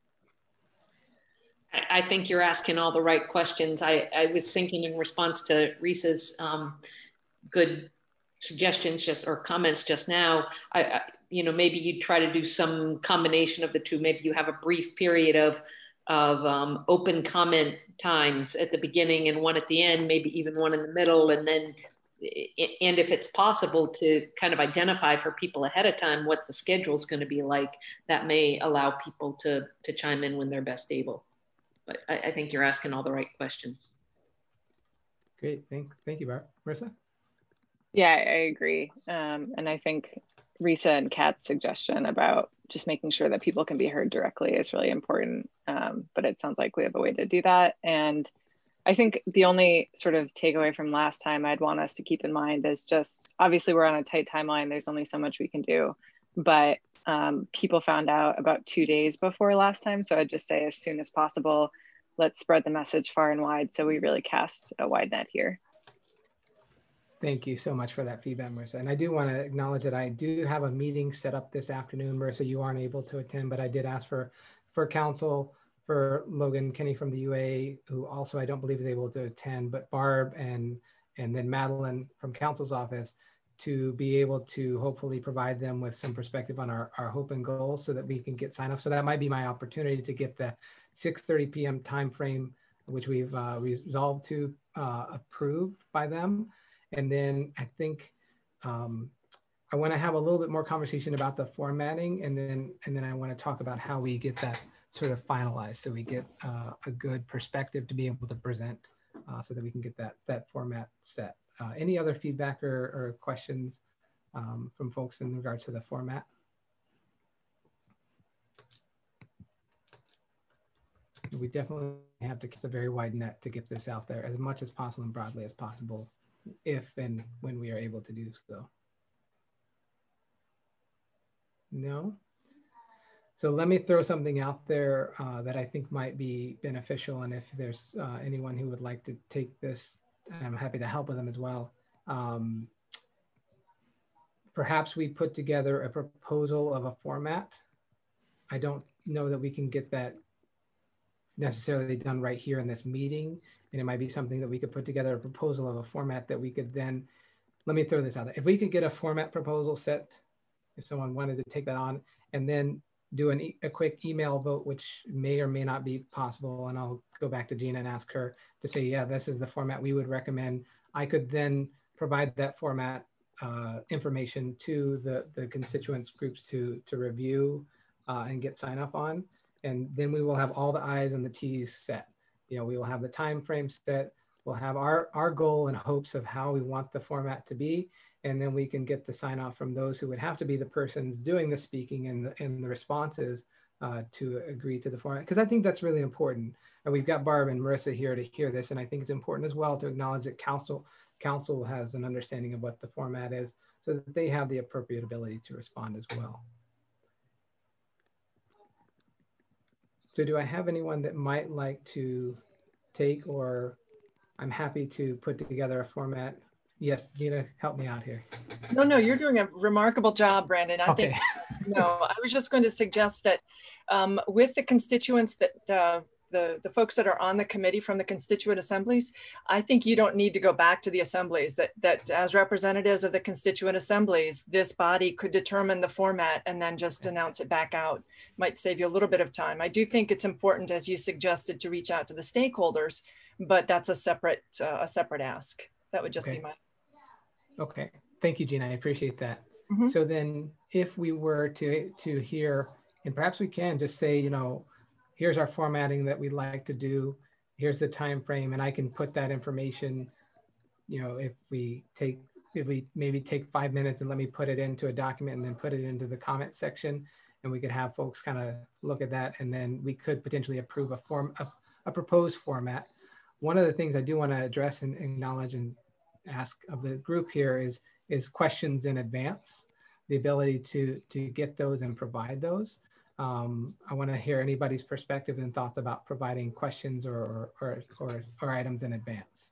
I think you're asking all the right questions. I was thinking in response to Risa's good suggestions or comments just now, you know, maybe you try to do some combination of the two. Maybe you have a brief period of open comment times at the beginning and one at the end, maybe even one in the middle. And then, and if it's possible to kind of identify for people ahead of time what the schedule is going to be like, that may allow people to chime in when they're best able. But I think you're asking all the right questions. Great, thank you, Barb. Marissa? Yeah, I agree. And I think Risa and Kat's suggestion about just making sure that people can be heard directly is really important. But it sounds like we have a way to do that. And I think the only sort of takeaway from last time I'd want us to keep in mind is just, obviously we're on a tight timeline. There's only so much we can do, but people found out about 2 days before last time. So I'd just say as soon as possible, let's spread the message far and wide so we really cast a wide net here. Thank you so much for that feedback, Marissa. And I do want to acknowledge that I do have a meeting set up this afternoon. Marissa, you aren't able to attend, but I did ask for counsel for Logan Kenny from the UA, who also I don't believe is able to attend, but Barb and then Madeline from counsel's office to be able to hopefully provide them with some perspective on our hope and goals so that we can get sign off. So that might be my opportunity to get the 6:30 p.m. timeframe, which we've resolved to approved by them. And then I think I want to have a little bit more conversation about the formatting, and then I want to talk about how we get that sort of finalized, so we get a good perspective to be able to present, so that we can get that format set. Any other feedback or questions from folks in regards to the format? We definitely have to cast a very wide net to get this out there as much as possible and broadly as possible, if and when we are able to do so. No? So let me throw something out there that I think might be beneficial. And if there's anyone who would like to take this, I'm happy to help with them as well. Perhaps we put together a proposal of a format. I don't know that we can get that necessarily done right here in this meeting. And it might be something that we could put together a proposal of a format that we could then, let me throw this out there. If we could get a format proposal set, if someone wanted to take that on, and then do a quick email vote, which may or may not be possible. And I'll go back to Gina and ask her to say, yeah, this is the format we would recommend. I could then provide that format information to the constituents groups to review and get sign off on. And then we will have all the I's and the T's set. We will have the time frame set. We'll have our goal and hopes of how we want the format to be. And then we can get the sign off from those who would have to be the persons doing the speaking and the responses to agree to the format. Because I think that's really important. And we've got Barb and Marissa here to hear this. And I think it's important as well to acknowledge that council has an understanding of what the format is so that they have the appropriate ability to respond as well. So do I have anyone that might like to take, or I'm happy to put together a format? Yes, Gina, help me out here. No, you're doing a remarkable job, Brandon. I think, I was just going to suggest that with the constituents that the folks that are on the committee from the constituent assemblies, I think you don't need to go back to the assemblies, that as representatives of the constituent assemblies, this body could determine the format and then just announce it back out. Might save you a little bit of time. I do think it's important, as you suggested, to reach out to the stakeholders, but that's a separate ask. That would just be my. Okay, thank you, Gina, I appreciate that. Mm-hmm. So then if we were to hear, and perhaps we can just say, here's our formatting that we'd like to do, here's the time frame, and I can put that information, if we maybe take 5 minutes and let me put it into a document and then put it into the comment section, and we could have folks kind of look at that, and then we could potentially approve a proposed format. One of the things I do want to address and acknowledge and ask of the group here is questions in advance, the ability to get those and provide those. I want to hear anybody's perspective and thoughts about providing questions or items in advance.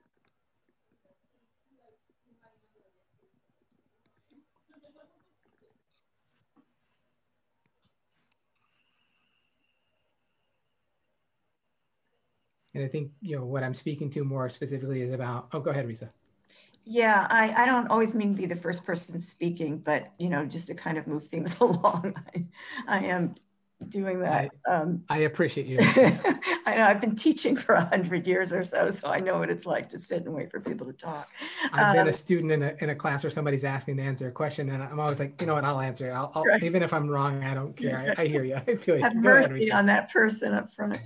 And I think, what I'm speaking to more specifically is about, oh, go ahead, Risa. Yeah, I don't always mean to be the first person speaking, but, just to kind of move things along, I am doing that. I appreciate you. I know I've been teaching for 100 years or so I know what it's like to sit and wait for people to talk. I've been a student in a class where somebody's asking to answer a question, and I'm always like, you know what, I'll answer it. I'll right. Even if I'm wrong, I don't care. I hear you. I feel you. Have mercy on that person up front.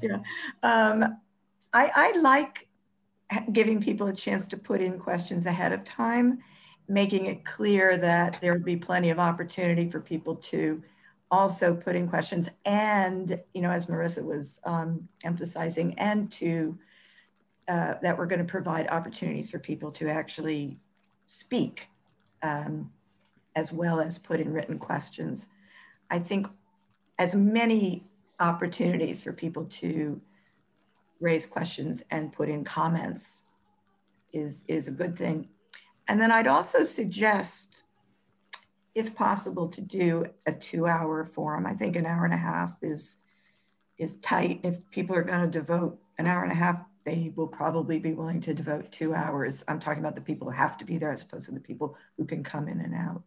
I like giving people a chance to put in questions ahead of time, making it clear that there would be plenty of opportunity for people to also put in questions, and as Marissa was emphasizing, and to that we're going to provide opportunities for people to actually speak as well as put in written questions. I think as many opportunities for people to raise questions and put in comments is a good thing. And then I'd also suggest, if possible, to do a 2-hour forum. I think an hour and a half is tight. If people are going to devote an hour and a half, they will probably be willing to devote 2 hours. I'm talking about the people who have to be there as opposed to the people who can come in and out.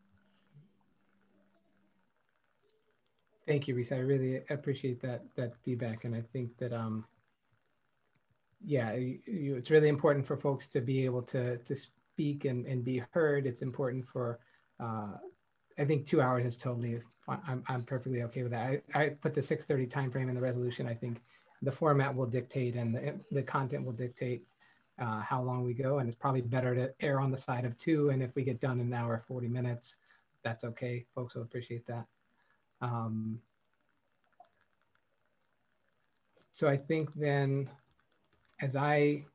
Thank you, Risa. I really appreciate that feedback. And I think that, yeah, it's really important for folks to be able to speak and be heard. It's important for, I think 2 hours is totally fine. I'm perfectly okay with that. I put the 6:30 timeframe in the resolution. I think the format will dictate and the content will dictate how long we go. And it's probably better to err on the side of 2. And if we get done in an hour, 40 minutes, that's okay. Folks will appreciate that. So I think then, as I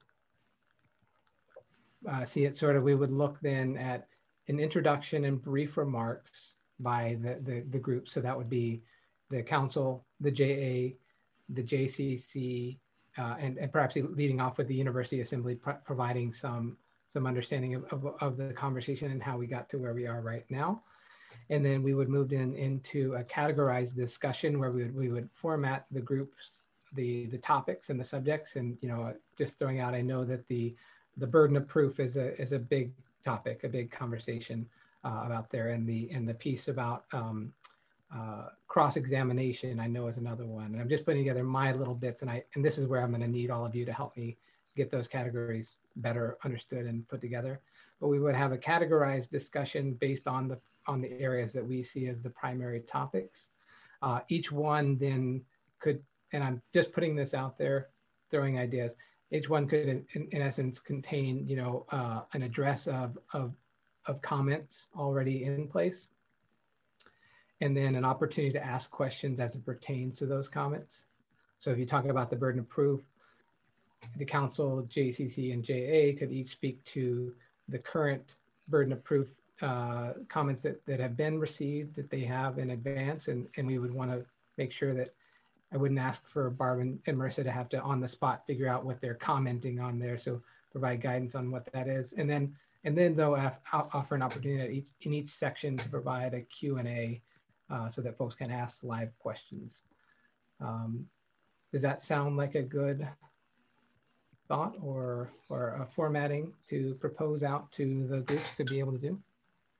see it, sort of, we would look then at an introduction and brief remarks by the group. So that would be the council, the JA, the JCC, and perhaps leading off with the University Assembly, providing some understanding of the conversation and how we got to where we are right now. And then we would move into a categorized discussion where we would format the groups, the topics and the subjects. And, you know, just throwing out, I know that the burden of proof is a big topic, a big conversation about there, and the piece about cross-examination, I know, is another one. And I'm just putting together my little bits, and this is where I'm going to need all of you to help me get those categories better understood and put together. But we would have a categorized discussion based on the areas that we see as the primary topics. Each one then could, and I'm just putting this out there, throwing ideas. Each one could, in essence, contain, you know, an address of comments already in place, and then an opportunity to ask questions as it pertains to those comments. So if you talk about the burden of proof, the council, JCC, and JA could each speak to the current burden of proof comments that have been received, that they have in advance, and we would want to make sure that I wouldn't ask for Barb and Marissa to have to on the spot figure out what they're commenting on there. So provide guidance on what that is, and then though offer an opportunity in each section to provide a Q&A so that folks can ask live questions. Does that sound like a good thought or a formatting to propose out to the groups to be able to do?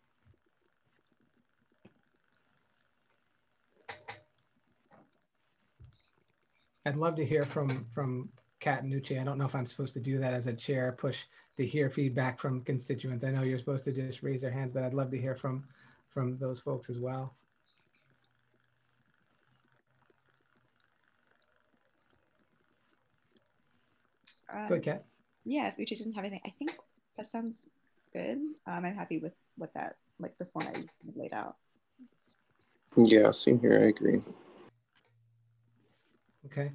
I'd love to hear from Kat and Uche. I don't know if I'm supposed to do that as a chair, push to hear feedback from constituents. I know you're supposed to just raise your hands, but I'd love to hear from those folks as well. Go ahead, Kat. Yeah, if Uche doesn't have anything, I think that sounds good. I'm happy with what that, like the format you laid out. Yeah, same here. I agree. Okay.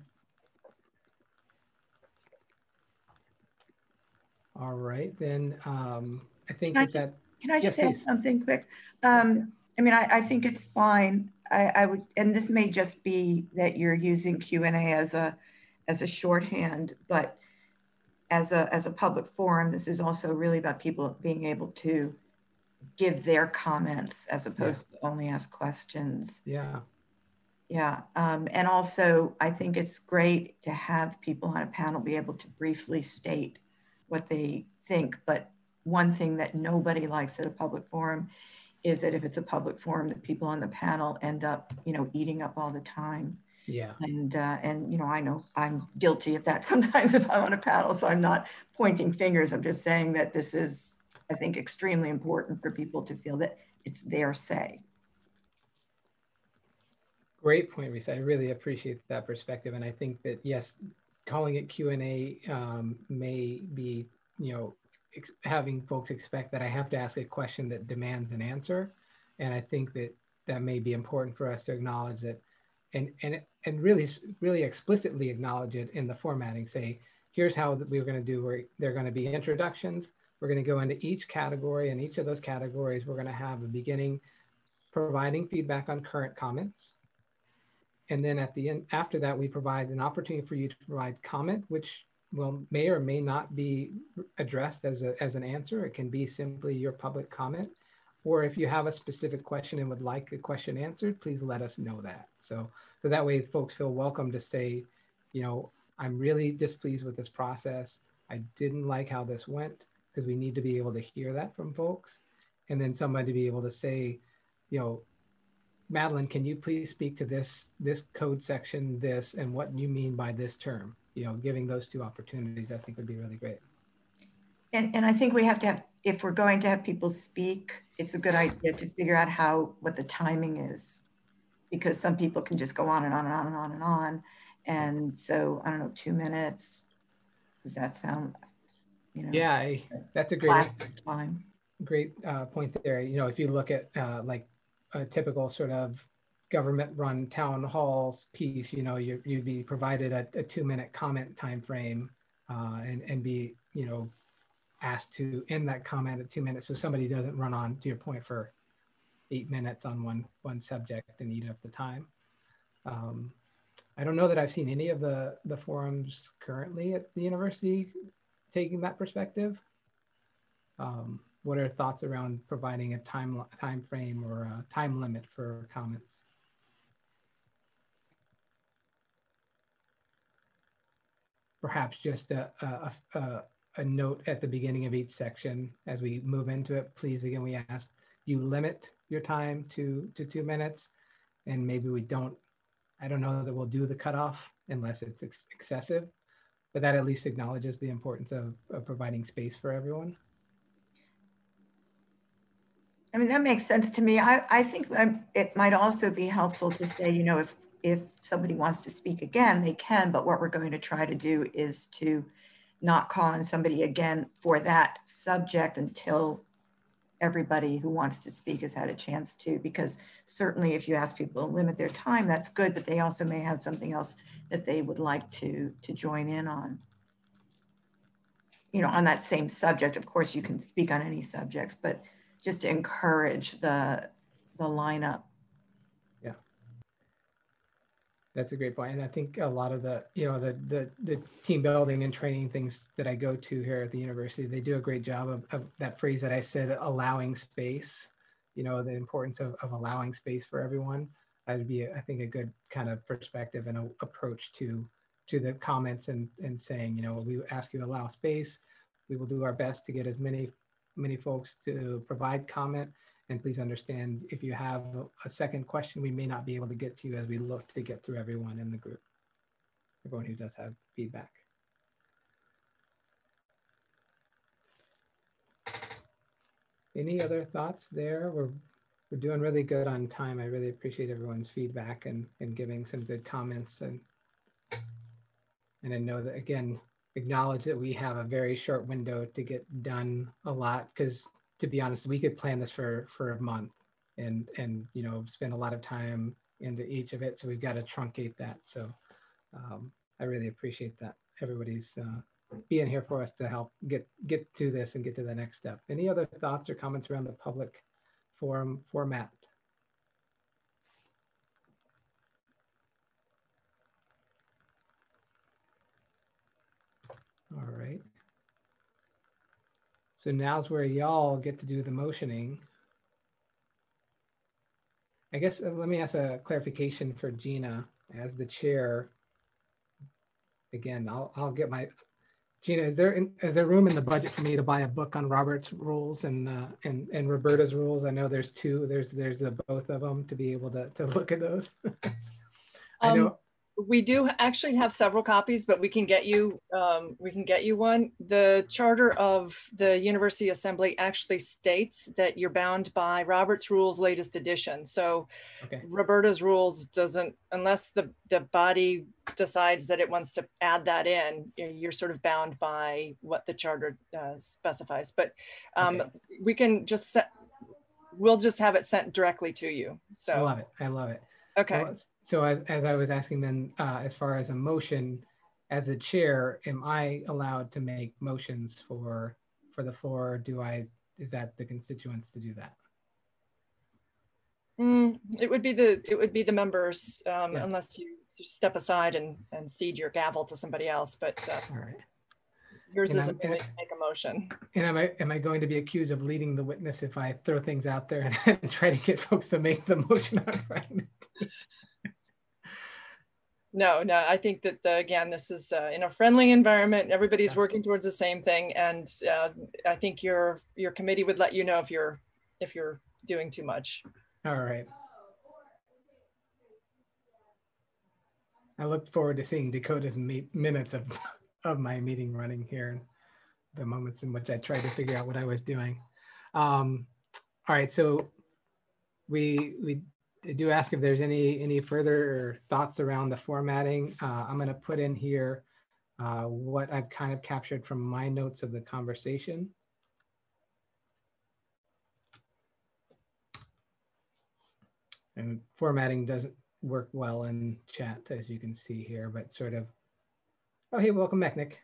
All right, then I think can I just add something quick? I mean, I think it's fine. I would, and this may just be that you're using Q&A as a shorthand, but as a public forum, this is also really about people being able to give their comments as opposed to only ask questions. Yeah. Yeah, and also I think it's great to have people on a panel be able to briefly state what they think, but one thing that nobody likes at a public forum is that if it's a public forum, that people on the panel end up, you know, eating up all the time. Yeah. And you know, I know I'm guilty of that sometimes if I'm on a panel, so I'm not pointing fingers. I'm just saying that this is, I think, extremely important for people to feel that it's their say. Great point, Risa. I really appreciate that perspective. And I think that, yes, calling it Q&A may be, you know, having folks expect that I have to ask a question that demands an answer. And I think that may be important for us to acknowledge that, and really explicitly acknowledge it in the formatting. Say, here's how we're going to do, where there are going to be introductions. We're going to go into each category, and each of those categories, we're going to have a beginning providing feedback on current comments. And then at the end, after that, we provide an opportunity for you to provide comment, which may or may not be addressed as an answer. It can be simply your public comment. Or if you have a specific question and would like a question answered, please let us know that. So that way folks feel welcome to say, you know, I'm really displeased with this process. I didn't like how this went, because we need to be able to hear that from folks. And then somebody to be able to say, you know, Madeline, can you please speak to this code section, this, and what you mean by this term? You know, giving those two opportunities, I think would be really great. And I think we have to have, if we're going to have people speak, it's a good idea to figure out what the timing is, because some people can just go on and on and on and on and on. And so, I don't know, 2 minutes, does that sound, you know? Yeah, that's a great time. Great point there. You know, if you look at like a typical sort of government-run town halls piece, you know, you'd be provided a 2-minute comment time frame and be, you know, asked to end that comment at 2 minutes, so somebody doesn't run on, to your point, for 8 minutes on one subject and eat up the time. I don't know that I've seen any of the forums currently at the university taking that perspective. What are thoughts around providing a time frame or a time limit for comments? Perhaps just a note at the beginning of each section as we move into it. Please, again, we ask you limit your time to 2 minutes, and maybe we don't, I don't know that we'll do the cutoff unless it's excessive, but that at least acknowledges the importance of providing space for everyone. I mean, that makes sense to me. I think it might also be helpful to say, you know, if somebody wants to speak again, they can, but what we're going to try to do is to not call on somebody again for that subject until everybody who wants to speak has had a chance to, because certainly if you ask people to limit their time, that's good, but they also may have something else that they would like to join in on. You know, on that same subject. Of course, you can speak on any subjects, but just to encourage the lineup. Yeah, that's a great point. And I think a lot of the, you know, the team building and training things that I go to here at the university, they do a great job of that phrase that I said, allowing space, you know, the importance of allowing space for everyone. That would be, I think, a good kind of perspective and approach to the comments and saying, you know, we ask you to allow space. We will do our best to get as many folks to provide comment, and please understand if you have a second question, we may not be able to get to you as we look to get through everyone in the group, everyone who does have feedback. Any other thoughts there? We're doing really good on time. I really appreciate everyone's feedback and giving some good comments, and I know that, again, acknowledge that we have a very short window to get done a lot, because to be honest, we could plan this for a month and you know, spend a lot of time into each of it. So we've got to truncate that. So I really appreciate that everybody's being here for us to help get to this and get to the next step. Any other thoughts or comments around the public forum format? All right. So now's where y'all get to do the motioning. I guess let me ask a clarification for Gina as the chair. Again, I'll get my, Gina, is there room in the budget for me to buy a book on Robert's rules and Roberta's rules? I know there's two. There's both of them to be able to look at those. I know. We do actually have several copies, but we can get you one. The charter of the University Assembly actually states that you're bound by Robert's Rules latest edition. So okay. Roberta's rules doesn't, unless the body decides that it wants to add that in, you're sort of bound by what the charter specifies. But okay. We can just we'll just have it sent directly to you. So I love it. I love it. Okay. Well, so as I was asking then, as far as a motion, as the chair, am I allowed to make motions for the floor? Is that the constituents to do that? It would be the members, yeah. Unless you step aside and cede your gavel to somebody else. But all right. Yours And isn't really to make a motion. And am I going to be accused of leading the witness if I throw things out there and try to get folks to make the motion on Friday? No, I think that again, this is in a friendly environment. Everybody's working towards the same thing, and I think your committee would let you know if you're doing too much. All right. I look forward to seeing Dakota's minutes of my meeting running here, the moments in which I tried to figure out what I was doing. All right, so we do ask if there's any further thoughts around the formatting. I'm going to put in here what I've kind of captured from my notes of the conversation. And formatting doesn't work well in chat, as you can see here, but sort of, oh, hey, welcome back, Nick.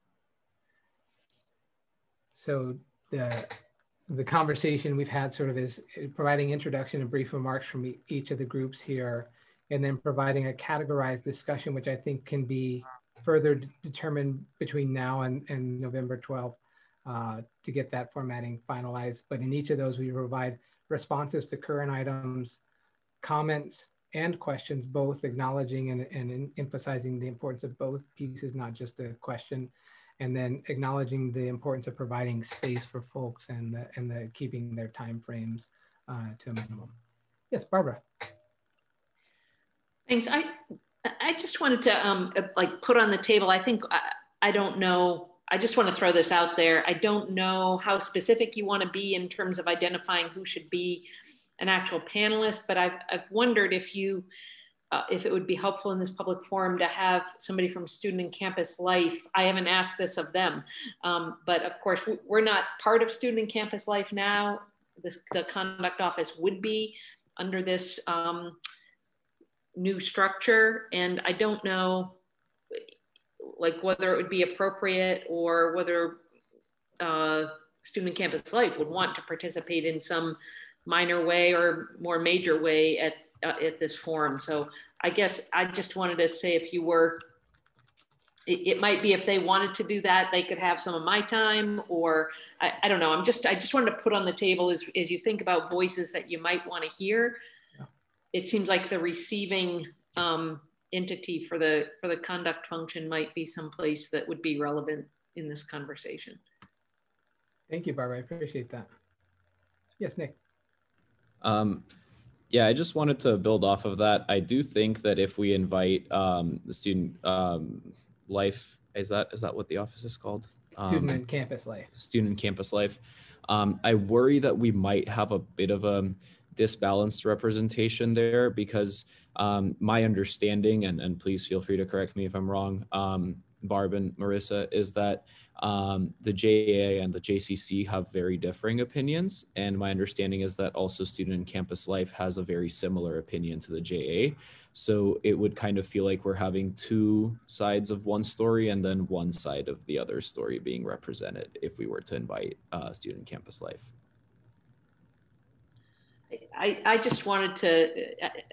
So the conversation we've had sort of is providing introduction and brief remarks from each of the groups here, and then providing a categorized discussion, which I think can be further determined between now and November 12th to get that formatting finalized. But in each of those, we provide responses to current items, comments, and questions, both acknowledging and emphasizing the importance of both pieces, not just a question, and then acknowledging the importance of providing space for folks and the keeping their time frames to a minimum. Yes, Barbara. Thanks. I just wanted to like put on the table, I think, I don't know, I just want to throw this out there. I don't know how specific you want to be in terms of identifying who should be an actual panelist, but I've wondered if it would be helpful in this public forum to have somebody from Student and Campus Life. I haven't asked this of them, but of course we're not part of Student and Campus Life now. The conduct office would be under this new structure, and I don't know like whether it would be appropriate or whether Student and Campus Life would want to participate in some minor way or more major way at this forum. So I guess I just wanted to say, if you were, it might be if they wanted to do that, they could have some of my time, or I don't know. I just wanted to put on the table as you think about voices that you might want to hear. Yeah. It seems like the receiving entity for the conduct function might be someplace that would be relevant in this conversation. Thank you, Barbara. I appreciate that. Yes, Nick. Yeah, I just wanted to build off of that. I do think that if we invite the student life, is that what the office is called? Student and Campus Life. Student and Campus Life. I worry that we might have a bit of a disbalanced representation there, because my understanding, and please feel free to correct me if I'm wrong, Barb and Marissa, is that the JA and the JCC have very differing opinions. And my understanding is that also Student and Campus Life has a very similar opinion to the JA. So it would kind of feel like we're having two sides of one story and then one side of the other story being represented if we were to invite Student and Campus Life. I just wanted to,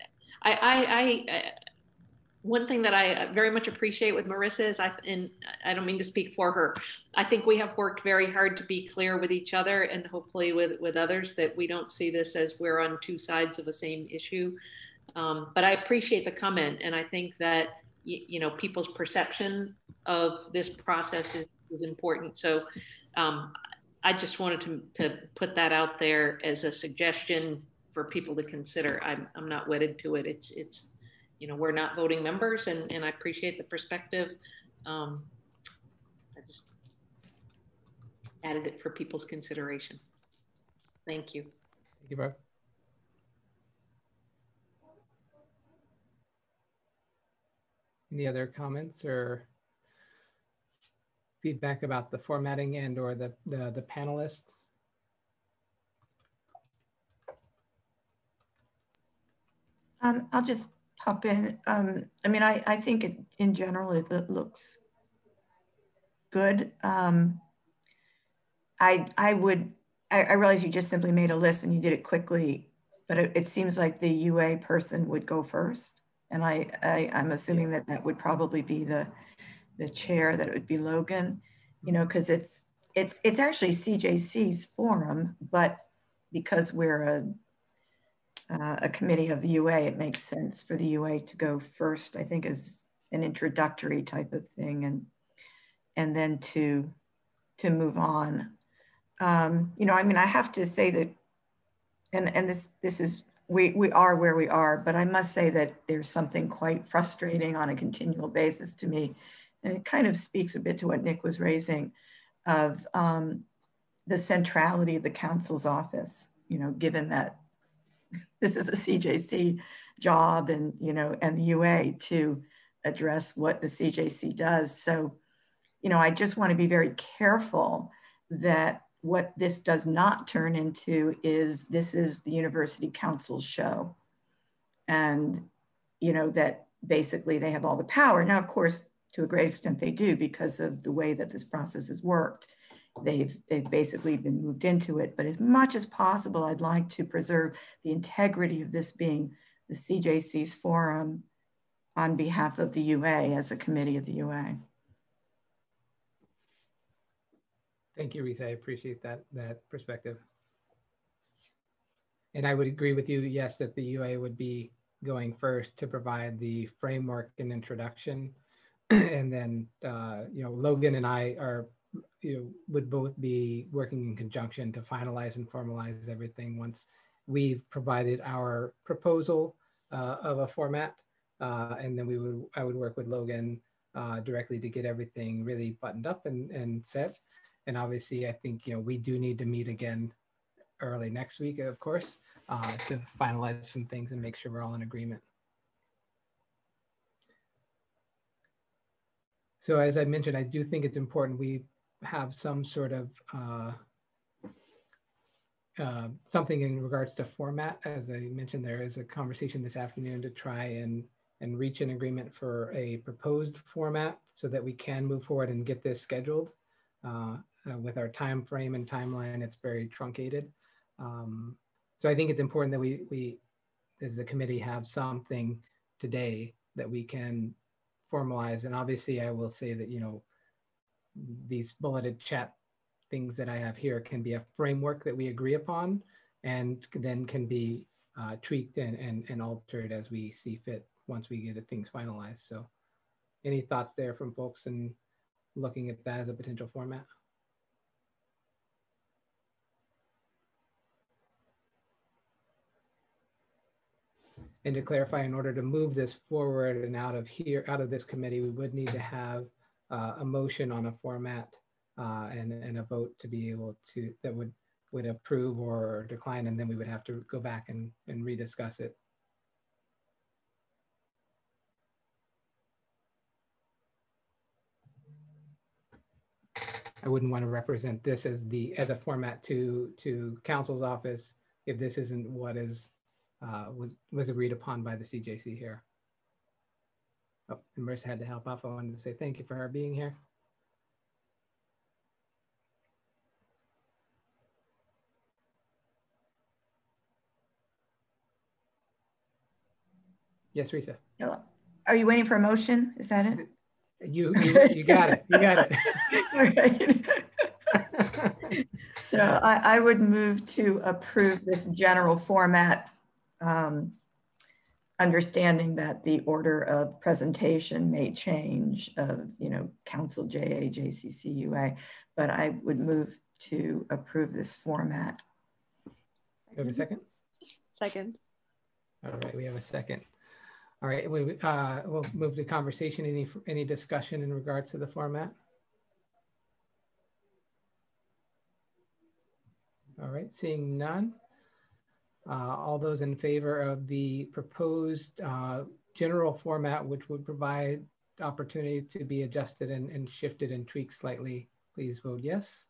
one thing that I very much appreciate with Marissa is, and I don't mean to speak for her, I think we have worked very hard to be clear with each other, and hopefully with others, that we don't see this as we're on two sides of the same issue. But I appreciate the comment, and I think that people's perception of this process is important. So I just wanted to put that out there as a suggestion for people to consider. I'm not wedded to it. It's we're not voting members, and I appreciate the perspective. I just added it for people's consideration. Thank you. Thank you, Barb. Any other comments or feedback about the formatting and or the panelists? I'll just pop in. I mean, I think in general it looks good. I realize you just simply made a list and you did it quickly, but it seems like the UA person would go first, and I'm assuming that would probably be the chair, that it would be Logan, you know, because it's actually CJC's forum, but because we're a committee of the UA, it makes sense for the UA to go first, I think, as an introductory type of thing, and then to move on. You know, I mean, I have to say that, and this is, we are where we are, but I must say that there's something quite frustrating on a continual basis to me. And it kind of speaks a bit to what Nick was raising of the centrality of the council's office, you know, given that this is a CJC job and, you know, and the UA to address what the CJC does. So, you know, I just want to be very careful that what this does not turn into is this is the university council's show. And, you know, that basically they have all the power. Now, of course, to a great extent they do because of the way that this process has worked. They've basically been moved into it, but as much as possible, I'd like to preserve the integrity of this being the CJC's forum on behalf of the UA as a committee of the UA. Thank you, Risa. I appreciate that perspective. And I would agree with you, yes, that the UA would be going first to provide the framework and introduction. And then, you know, Logan and I are, you know, would both be working in conjunction to finalize and formalize everything once we've provided our proposal of a format. And then I would work with Logan directly to get everything really buttoned up and set. And obviously, I think, you know, we do need to meet again early next week, of course, to finalize some things and make sure we're all in agreement. So as I mentioned, I do think it's important we have some sort of something in regards to format. As I mentioned, there is a conversation this afternoon to try and reach an agreement for a proposed format so that we can move forward and get this scheduled. With our time frame and timeline, it's very truncated. So I think it's important that we as the committee have something today that we can formalize. And obviously I will say that, you know, these bulleted chat things that I have here can be a framework that we agree upon and then can be tweaked and altered as we see fit once we get things finalized. So any thoughts there from folks and looking at that as a potential format? And to clarify, in order to move this forward and out of this committee, we would need to have a motion on a format and a vote to be able to, that would approve or decline, and then we would have to go back and rediscuss it. I wouldn't want to represent this as a format to council's office if this isn't what is was agreed upon by the CJC here. Oh, and Marissa had to help off. I wanted to say thank you for her being here. Yes, Risa. Are you waiting for a motion? Is that it? You got it. You got it. All right. So I would move to approve this general format, understanding that the order of presentation may change of, you know, Council JA, JCC, UA, but I would move to approve this format. You have a second? Second. All right, we have a second. All right, we'll move to conversation. Any discussion in regards to the format? All right, seeing none. All those in favor of the proposed general format, which would provide opportunity to be adjusted and shifted and tweaked slightly, please vote yes.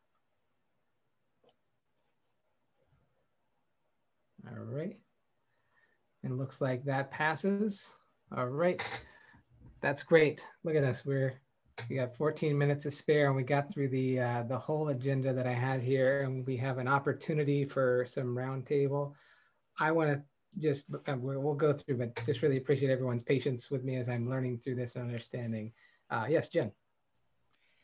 All right. And looks like that passes. All right. That's great. Look at us. We got 14 minutes to spare and we got through the whole agenda that I had here, and we have an opportunity for some roundtable. I want to just, we'll go through, but just really appreciate everyone's patience with me as I'm learning through this and understanding. Yes, Jen.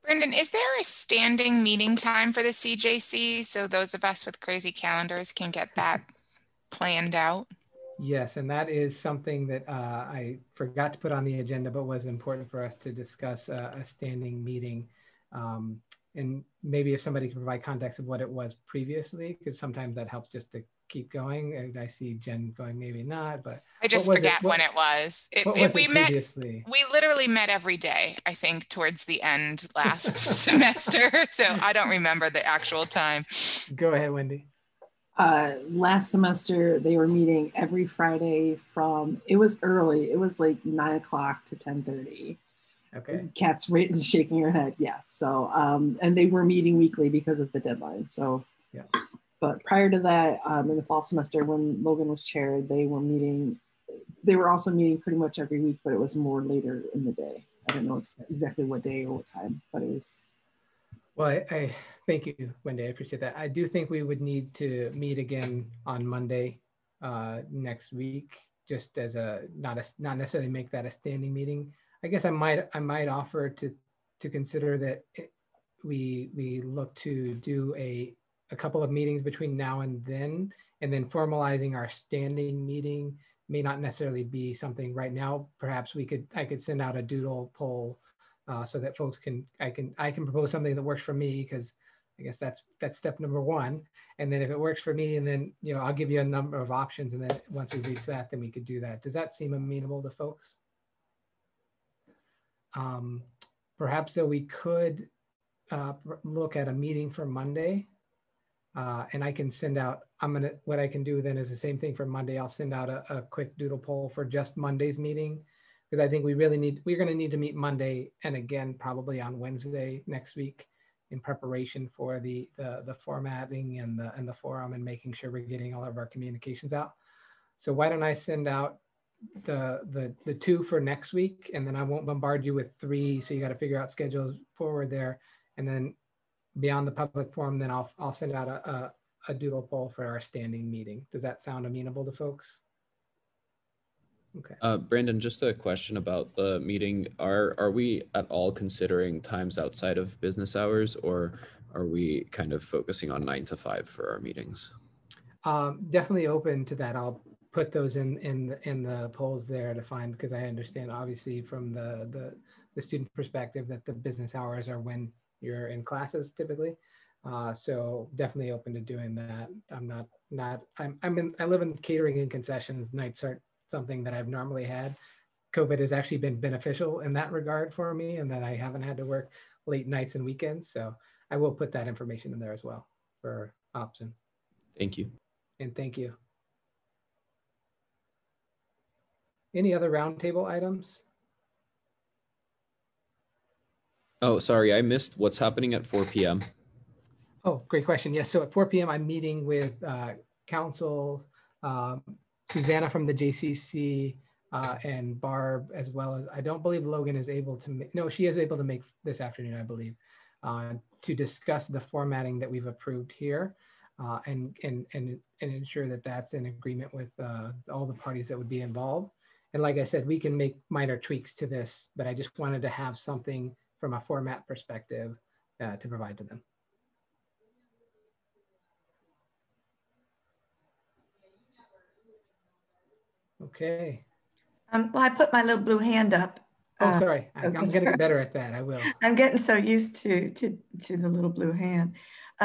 Brendan, is there a standing meeting time for the CJC so those of us with crazy calendars can get that planned out? Yes, and that is something that I forgot to put on the agenda, but was important for us to discuss a standing meeting. And maybe if somebody can provide context of what it was previously, because sometimes that helps just to keep going. And I see Jen going, maybe not, but I just forgot when it was. We literally met every day, I think, towards the end last semester. So I don't remember the actual time. Go ahead, Wendy. Last semester, they were meeting every Friday from, it was early. It was like 9 o'clock to 10:30. Okay. Kat's shaking her head. Yes. So, and they were meeting weekly because of the deadline. So, yeah. But prior to that, in the fall semester, when Logan was chair, they were also meeting pretty much every week, but it was more later in the day. I don't know exactly what day or what time, but it was. Well, I thank you, Wendy. I appreciate that. I do think we would need to meet again on Monday next week, just as not necessarily make that a standing meeting. I guess I might offer to consider that we look to do a couple of meetings between now and then formalizing our standing meeting may not necessarily be something right now. Perhaps I could send out a doodle poll so that folks I can propose something that works for me, because I guess that's step number one. And then if it works for me, and then I'll give you a number of options, and then once we reach that, then we could do that. Does that seem amenable to folks? Perhaps though we could look at a meeting for Monday, and I can send out, what I can do then is the same thing for Monday. I'll send out a quick doodle poll for just Monday's meeting, because I think we're going to need to meet Monday and again probably on Wednesday next week in preparation for the formatting and the forum and making sure we're getting all of our communications out. So why don't I send out the two for next week, and then I won't bombard you with 3, so you got to figure out schedules forward there, and then beyond the public forum, then I'll send out a doodle poll for our standing meeting. Does that sound amenable to folks? Okay. Brandon, just a question about the meeting. Are we at all considering times outside of business hours, or are we kind of focusing on 9 to 5 for our meetings? Definitely open to that. I'll put those in the polls there to find, because I understand obviously from the student perspective that the business hours are when you're in classes typically. So definitely open to doing that. I live in catering and concessions. Nights aren't something that I've normally had. COVID has actually been beneficial in that regard for me, and that I haven't had to work late nights and weekends. So I will put that information in there as well for options. Thank you. And thank you. Any other roundtable items? Oh, sorry, I missed what's happening at 4 p.m. Oh, great question. Yes, so at 4 p.m. I'm meeting with Council, Susanna from the JCC, and Barb, as well as, I don't believe Logan is able to no, she is able to make this afternoon, I believe, to discuss the formatting that we've approved here, and ensure that that's in agreement with all the parties that would be involved. And like I said, we can make minor tweaks to this, but I just wanted to have something from a format perspective to provide to them. Okay. Well, I put my little blue hand up. Oh, sorry. I'm going to get better at that. I will. I'm getting so used to the little blue hand.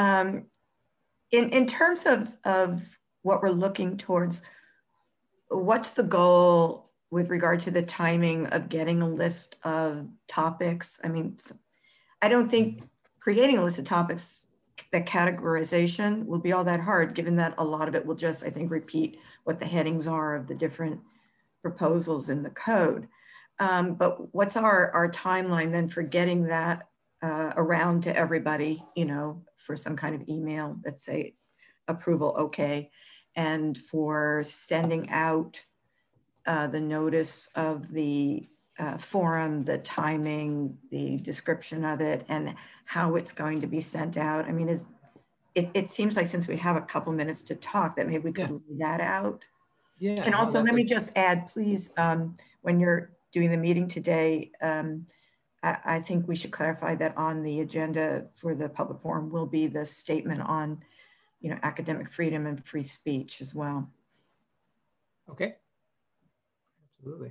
In terms of what we're looking towards, what's the goal with regard to the timing of getting a list of topics? I mean, I don't think creating a list of topics, that categorization will be all that hard, given that a lot of it will just, I think, repeat what the headings are of the different proposals in the code. But what's our timeline then for getting that around to everybody, for some kind of email, let's say approval, okay, and for sending out the notice of the forum, the timing, the description of it, and how it's going to be sent out? I mean, it seems like since we have a couple minutes to talk, that maybe we could lay that out. Yeah. And also, let me just add, please, when you're doing the meeting today, I think we should clarify that on the agenda for the public forum will be the statement on, you know, academic freedom and free speech as well. Okay. Absolutely.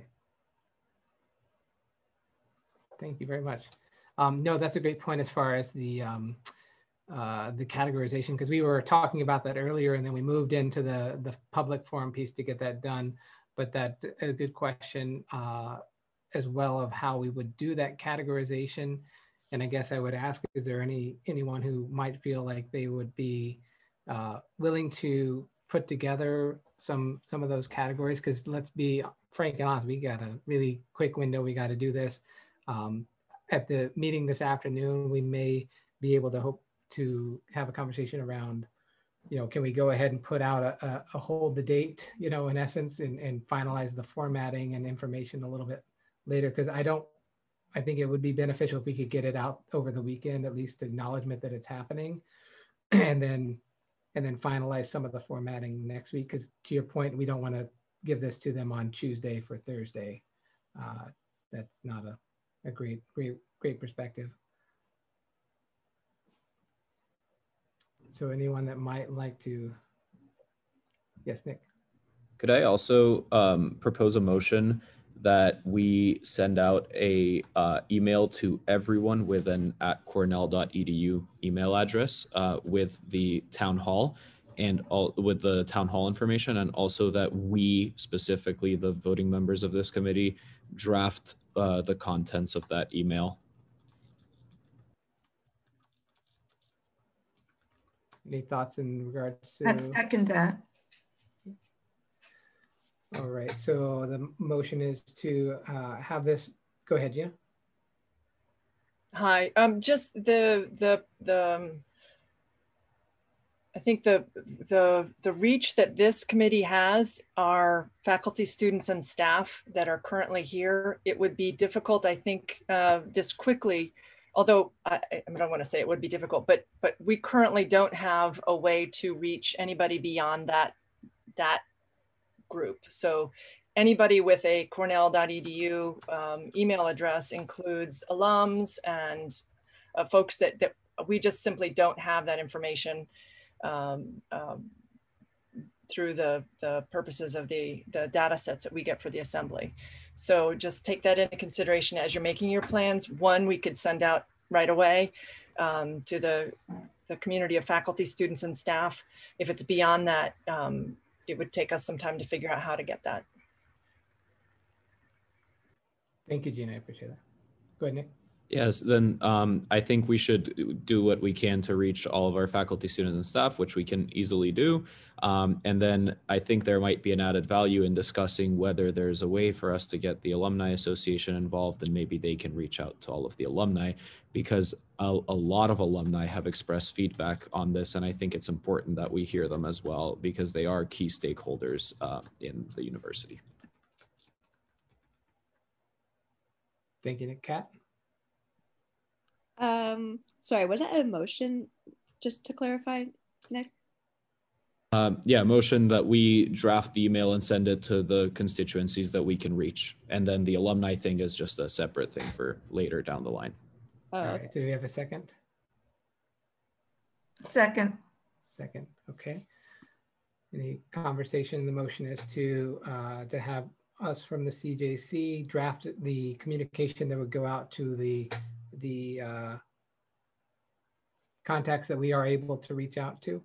Thank you very much. No, that's a great point as far as the categorization, because we were talking about that earlier, and then we moved into the public forum piece to get that done. But that's a good question as well of how we would do that categorization. And I guess I would ask, is there anyone who might feel like they would be willing to put together some of those categories? Because let's be frank and honest, we got a really quick window. We got to do this. At the meeting this afternoon, we may be able to hope to have a conversation around, you know, can we go ahead and put out a hold the date, you know, in essence, and finalize the formatting and information a little bit later? Because I think it would be beneficial if we could get it out over the weekend, at least acknowledgement that it's happening, and then finalize some of the formatting next week. Because to your point, we don't want to give this to them on Tuesday for Thursday. That's not a great perspective. So anyone that might like to, yes, Nick. Could I also propose a motion that we send out a email to everyone with an @cornell.edu email address with the town hall and with the town hall information, and also that we specifically, the voting members of this committee, draft the contents of that email. Any thoughts in regards to? I second that. All right, so the motion is to have this, go ahead, Gina. Hi, just I think the reach that this committee has are faculty, students, and staff that are currently here. It would be difficult, I think, this quickly, although I don't want to say it would be difficult, but we currently don't have a way to reach anybody beyond that group. So anybody with a cornell.edu email address includes alums and folks that we just simply don't have that information through the purposes of the data sets that we get for the assembly. So just take that into consideration as you're making your plans. One, we could send out right away to the community of faculty, students, and staff. If it's beyond that, it would take us some time to figure out how to get that. Thank you, Gina, I appreciate that. Go ahead, Nick. Yes, then I think we should do what we can to reach all of our faculty, students, and staff, which we can easily do. And then I think there might be an added value in discussing whether there's a way for us to get the Alumni Association involved, and maybe they can reach out to all of the alumni, because a lot of alumni have expressed feedback on this. And I think it's important that we hear them as well, because they are key stakeholders in the university. Thank you, Nick. Kat? Sorry, was that a motion, just to clarify, Nick? Yeah, motion that we draft the email and send it to the constituencies that we can reach. And then the alumni thing is just a separate thing for later down the line. All right, so do we have a second? Second. Second, okay. Any conversation? The motion is to have us from the CJC draft the communication that would go out to the contacts that we are able to reach out to.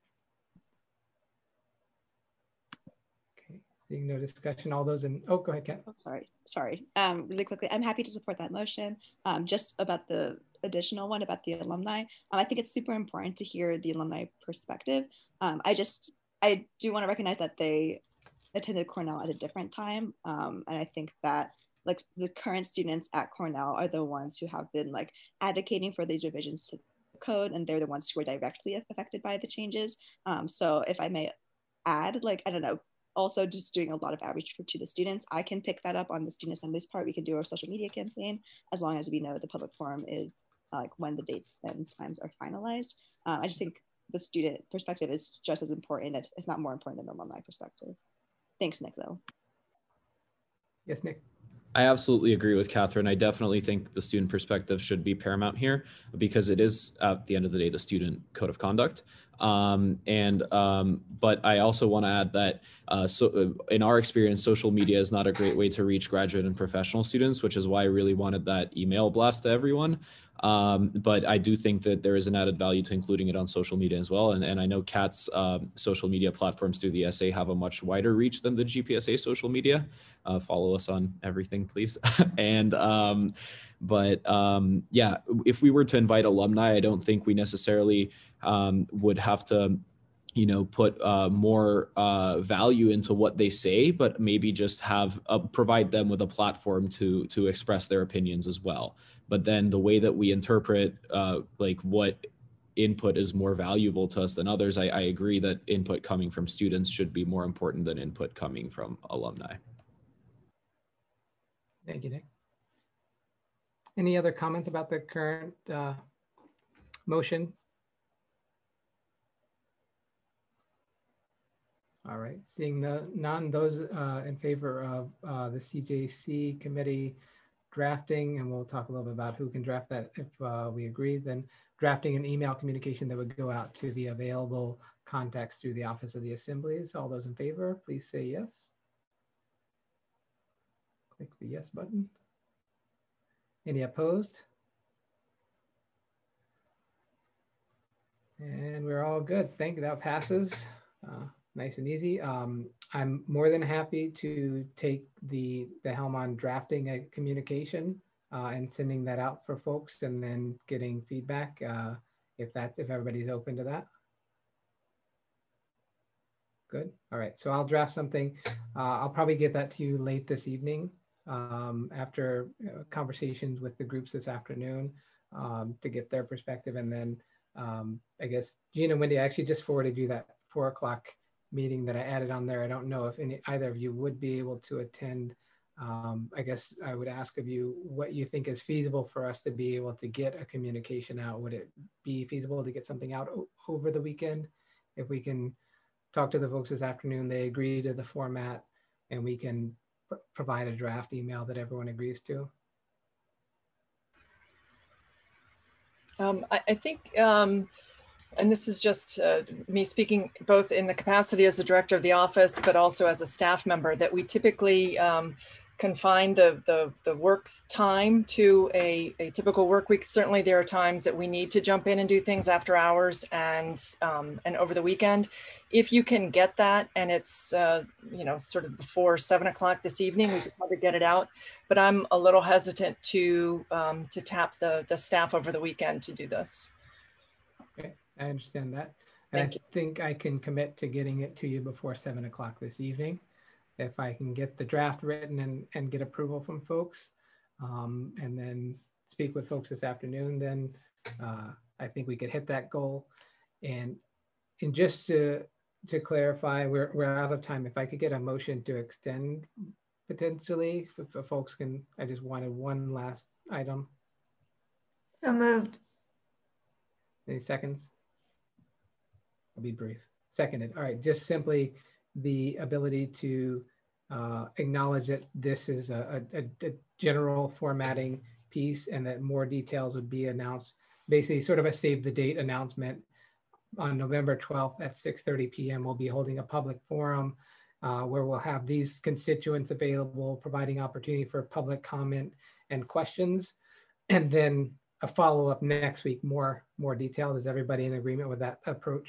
Okay, seeing no discussion, all those in, oh, go ahead, Kat. Oh, sorry. Really quickly, I'm happy to support that motion. Just about the additional one about the alumni, I think it's super important to hear the alumni perspective. I do want to recognize that they attended Cornell at a different time. And I think that like the current students at Cornell are the ones who have been like advocating for these revisions to the code, and they're the ones who are directly affected by the changes. So if I may add, like, I don't know, also just doing a lot of outreach to the students, I can pick that up on the student assemblies part. We can do our social media campaign as long as we know the public forum is like when the dates and times are finalized. I just think the student perspective is just as important, if not more important than the alumni perspective. Thanks, Nick, though. Yes, Nick. I absolutely agree with Catherine. I definitely think the student perspective should be paramount here because it is, at the end of the day, the student code of conduct. But I also want to add that in our experience, social media is not a great way to reach graduate and professional students, which is why I really wanted that email blast to everyone. But I do think that there is an added value to including it on social media as well. And I know Kat's social media platforms through the SA have a much wider reach than the GPSA social media. Follow us on everything, please. Yeah, if we were to invite alumni, I don't think we necessarily would have to, put more value into what they say, but maybe just have provide them with a platform to express their opinions as well. But then the way that we interpret like what input is more valuable to us than others, I agree that input coming from students should be more important than input coming from alumni. Thank you, Nick. Any other comments about the current motion? All right, seeing none, those in favor of the CJC committee drafting, and we'll talk a little bit about who can draft that if we agree, then drafting an email communication that would go out to the available contacts through the Office of the Assemblies. All those in favor, please say yes. Click the yes button. Any opposed? And we're all good. Thank you. That passes. Nice and easy. I'm more than happy to take the helm on drafting a communication and sending that out for folks and then getting feedback if everybody's open to that. Good. All right. So I'll draft something. I'll probably get that to you late this evening after conversations with the groups this afternoon to get their perspective. And then I guess Gina and Wendy, I actually just forwarded you that 4 o'clock meeting that I added on there. I don't know if either of you would be able to attend. I guess I would ask of you what you think is feasible for us to be able to get a communication out. Would it be feasible to get something out over the weekend? If we can talk to the folks this afternoon, they agree to the format, and we can provide a draft email that everyone agrees to. I think, and this is just me speaking both in the capacity as the director of the office, but also as a staff member, that we typically confine the work's time to a typical work week. Certainly there are times that we need to jump in and do things after hours and over the weekend. If you can get that and it's sort of before 7 o'clock this evening, we could probably get it out. But I'm a little hesitant to tap the staff over the weekend to do this. Okay, I understand that. And I think I can commit to getting it to you before 7 o'clock this evening. If I can get the draft written and get approval from folks and then speak with folks this afternoon, then I think we could hit that goal. And just to clarify, we're out of time. If I could get a motion to extend potentially, if folks can, I just wanted one last item. So moved. Any seconds? I'll be brief. Seconded. All right, just simply the ability to acknowledge that this is a general formatting piece and that more details would be announced, basically sort of a save the date announcement. On November 12th at 6:30 p.m. we'll be holding a public forum where we'll have these constituents available, providing opportunity for public comment and questions, and then a follow-up next week, more detailed. Is everybody in agreement with that approach?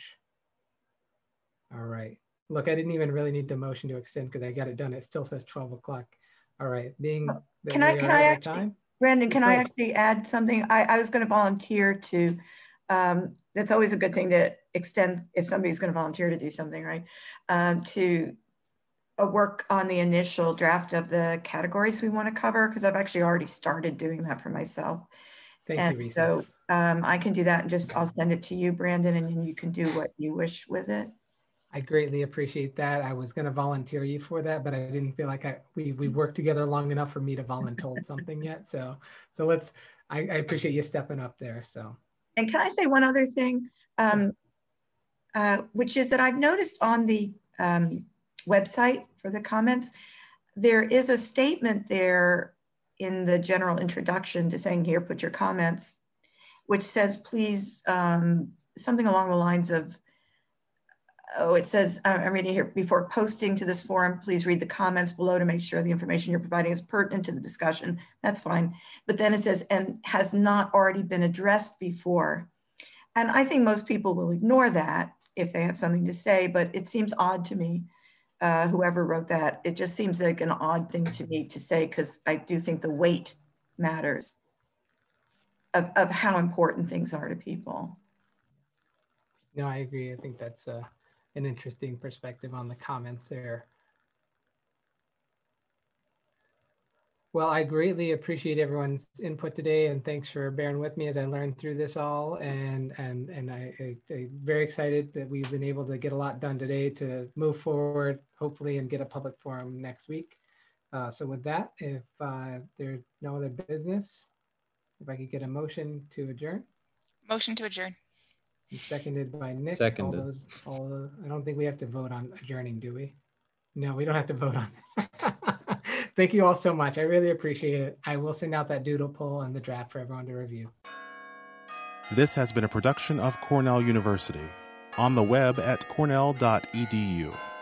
All right. Look, I didn't even really need the motion to extend because I got it done. It still says 12 o'clock. All right. Can I actually, Brandon, can I actually add something? I was going to volunteer to, that's always a good thing to extend if somebody's going to volunteer to do something, right? To work on the initial draft of the categories we want to cover, because I've actually already started doing that for myself. Thank you, so I can do that and I'll send it to you, Brandon, and then you can do what you wish with it. I greatly appreciate that. I was going to volunteer you for that, but I didn't feel like we worked together long enough for me to volunteer something yet. So I appreciate you stepping up there. So. And can I say one other thing, which is that I've noticed on the website for the comments, there is a statement there in the general introduction to saying here, put your comments, which says, please, something along the lines of, oh, it says, I'm reading here, before posting to this forum, please read the comments below to make sure the information you're providing is pertinent to the discussion. That's fine. But then it says, and has not already been addressed before. And I think most people will ignore that if they have something to say, but it seems odd to me, whoever wrote that, it just seems like an odd thing to me to say, because I do think the weight matters of how important things are to people. No, I agree. I think that's an interesting perspective on the comments there. Well, I greatly appreciate everyone's input today, and thanks for bearing with me as I learned through this all. And I'm very excited that we've been able to get a lot done today to move forward, hopefully, and get a public forum next week. So with that, if there's no other business, if I could get a motion to adjourn. Motion to adjourn. Seconded by Nick. Seconded. I don't think we have to vote on adjourning, do we? No, we don't have to vote on it. Thank you all so much. I really appreciate it. I will send out that doodle poll and the draft for everyone to review. This has been a production of Cornell University, on the web at cornell.edu.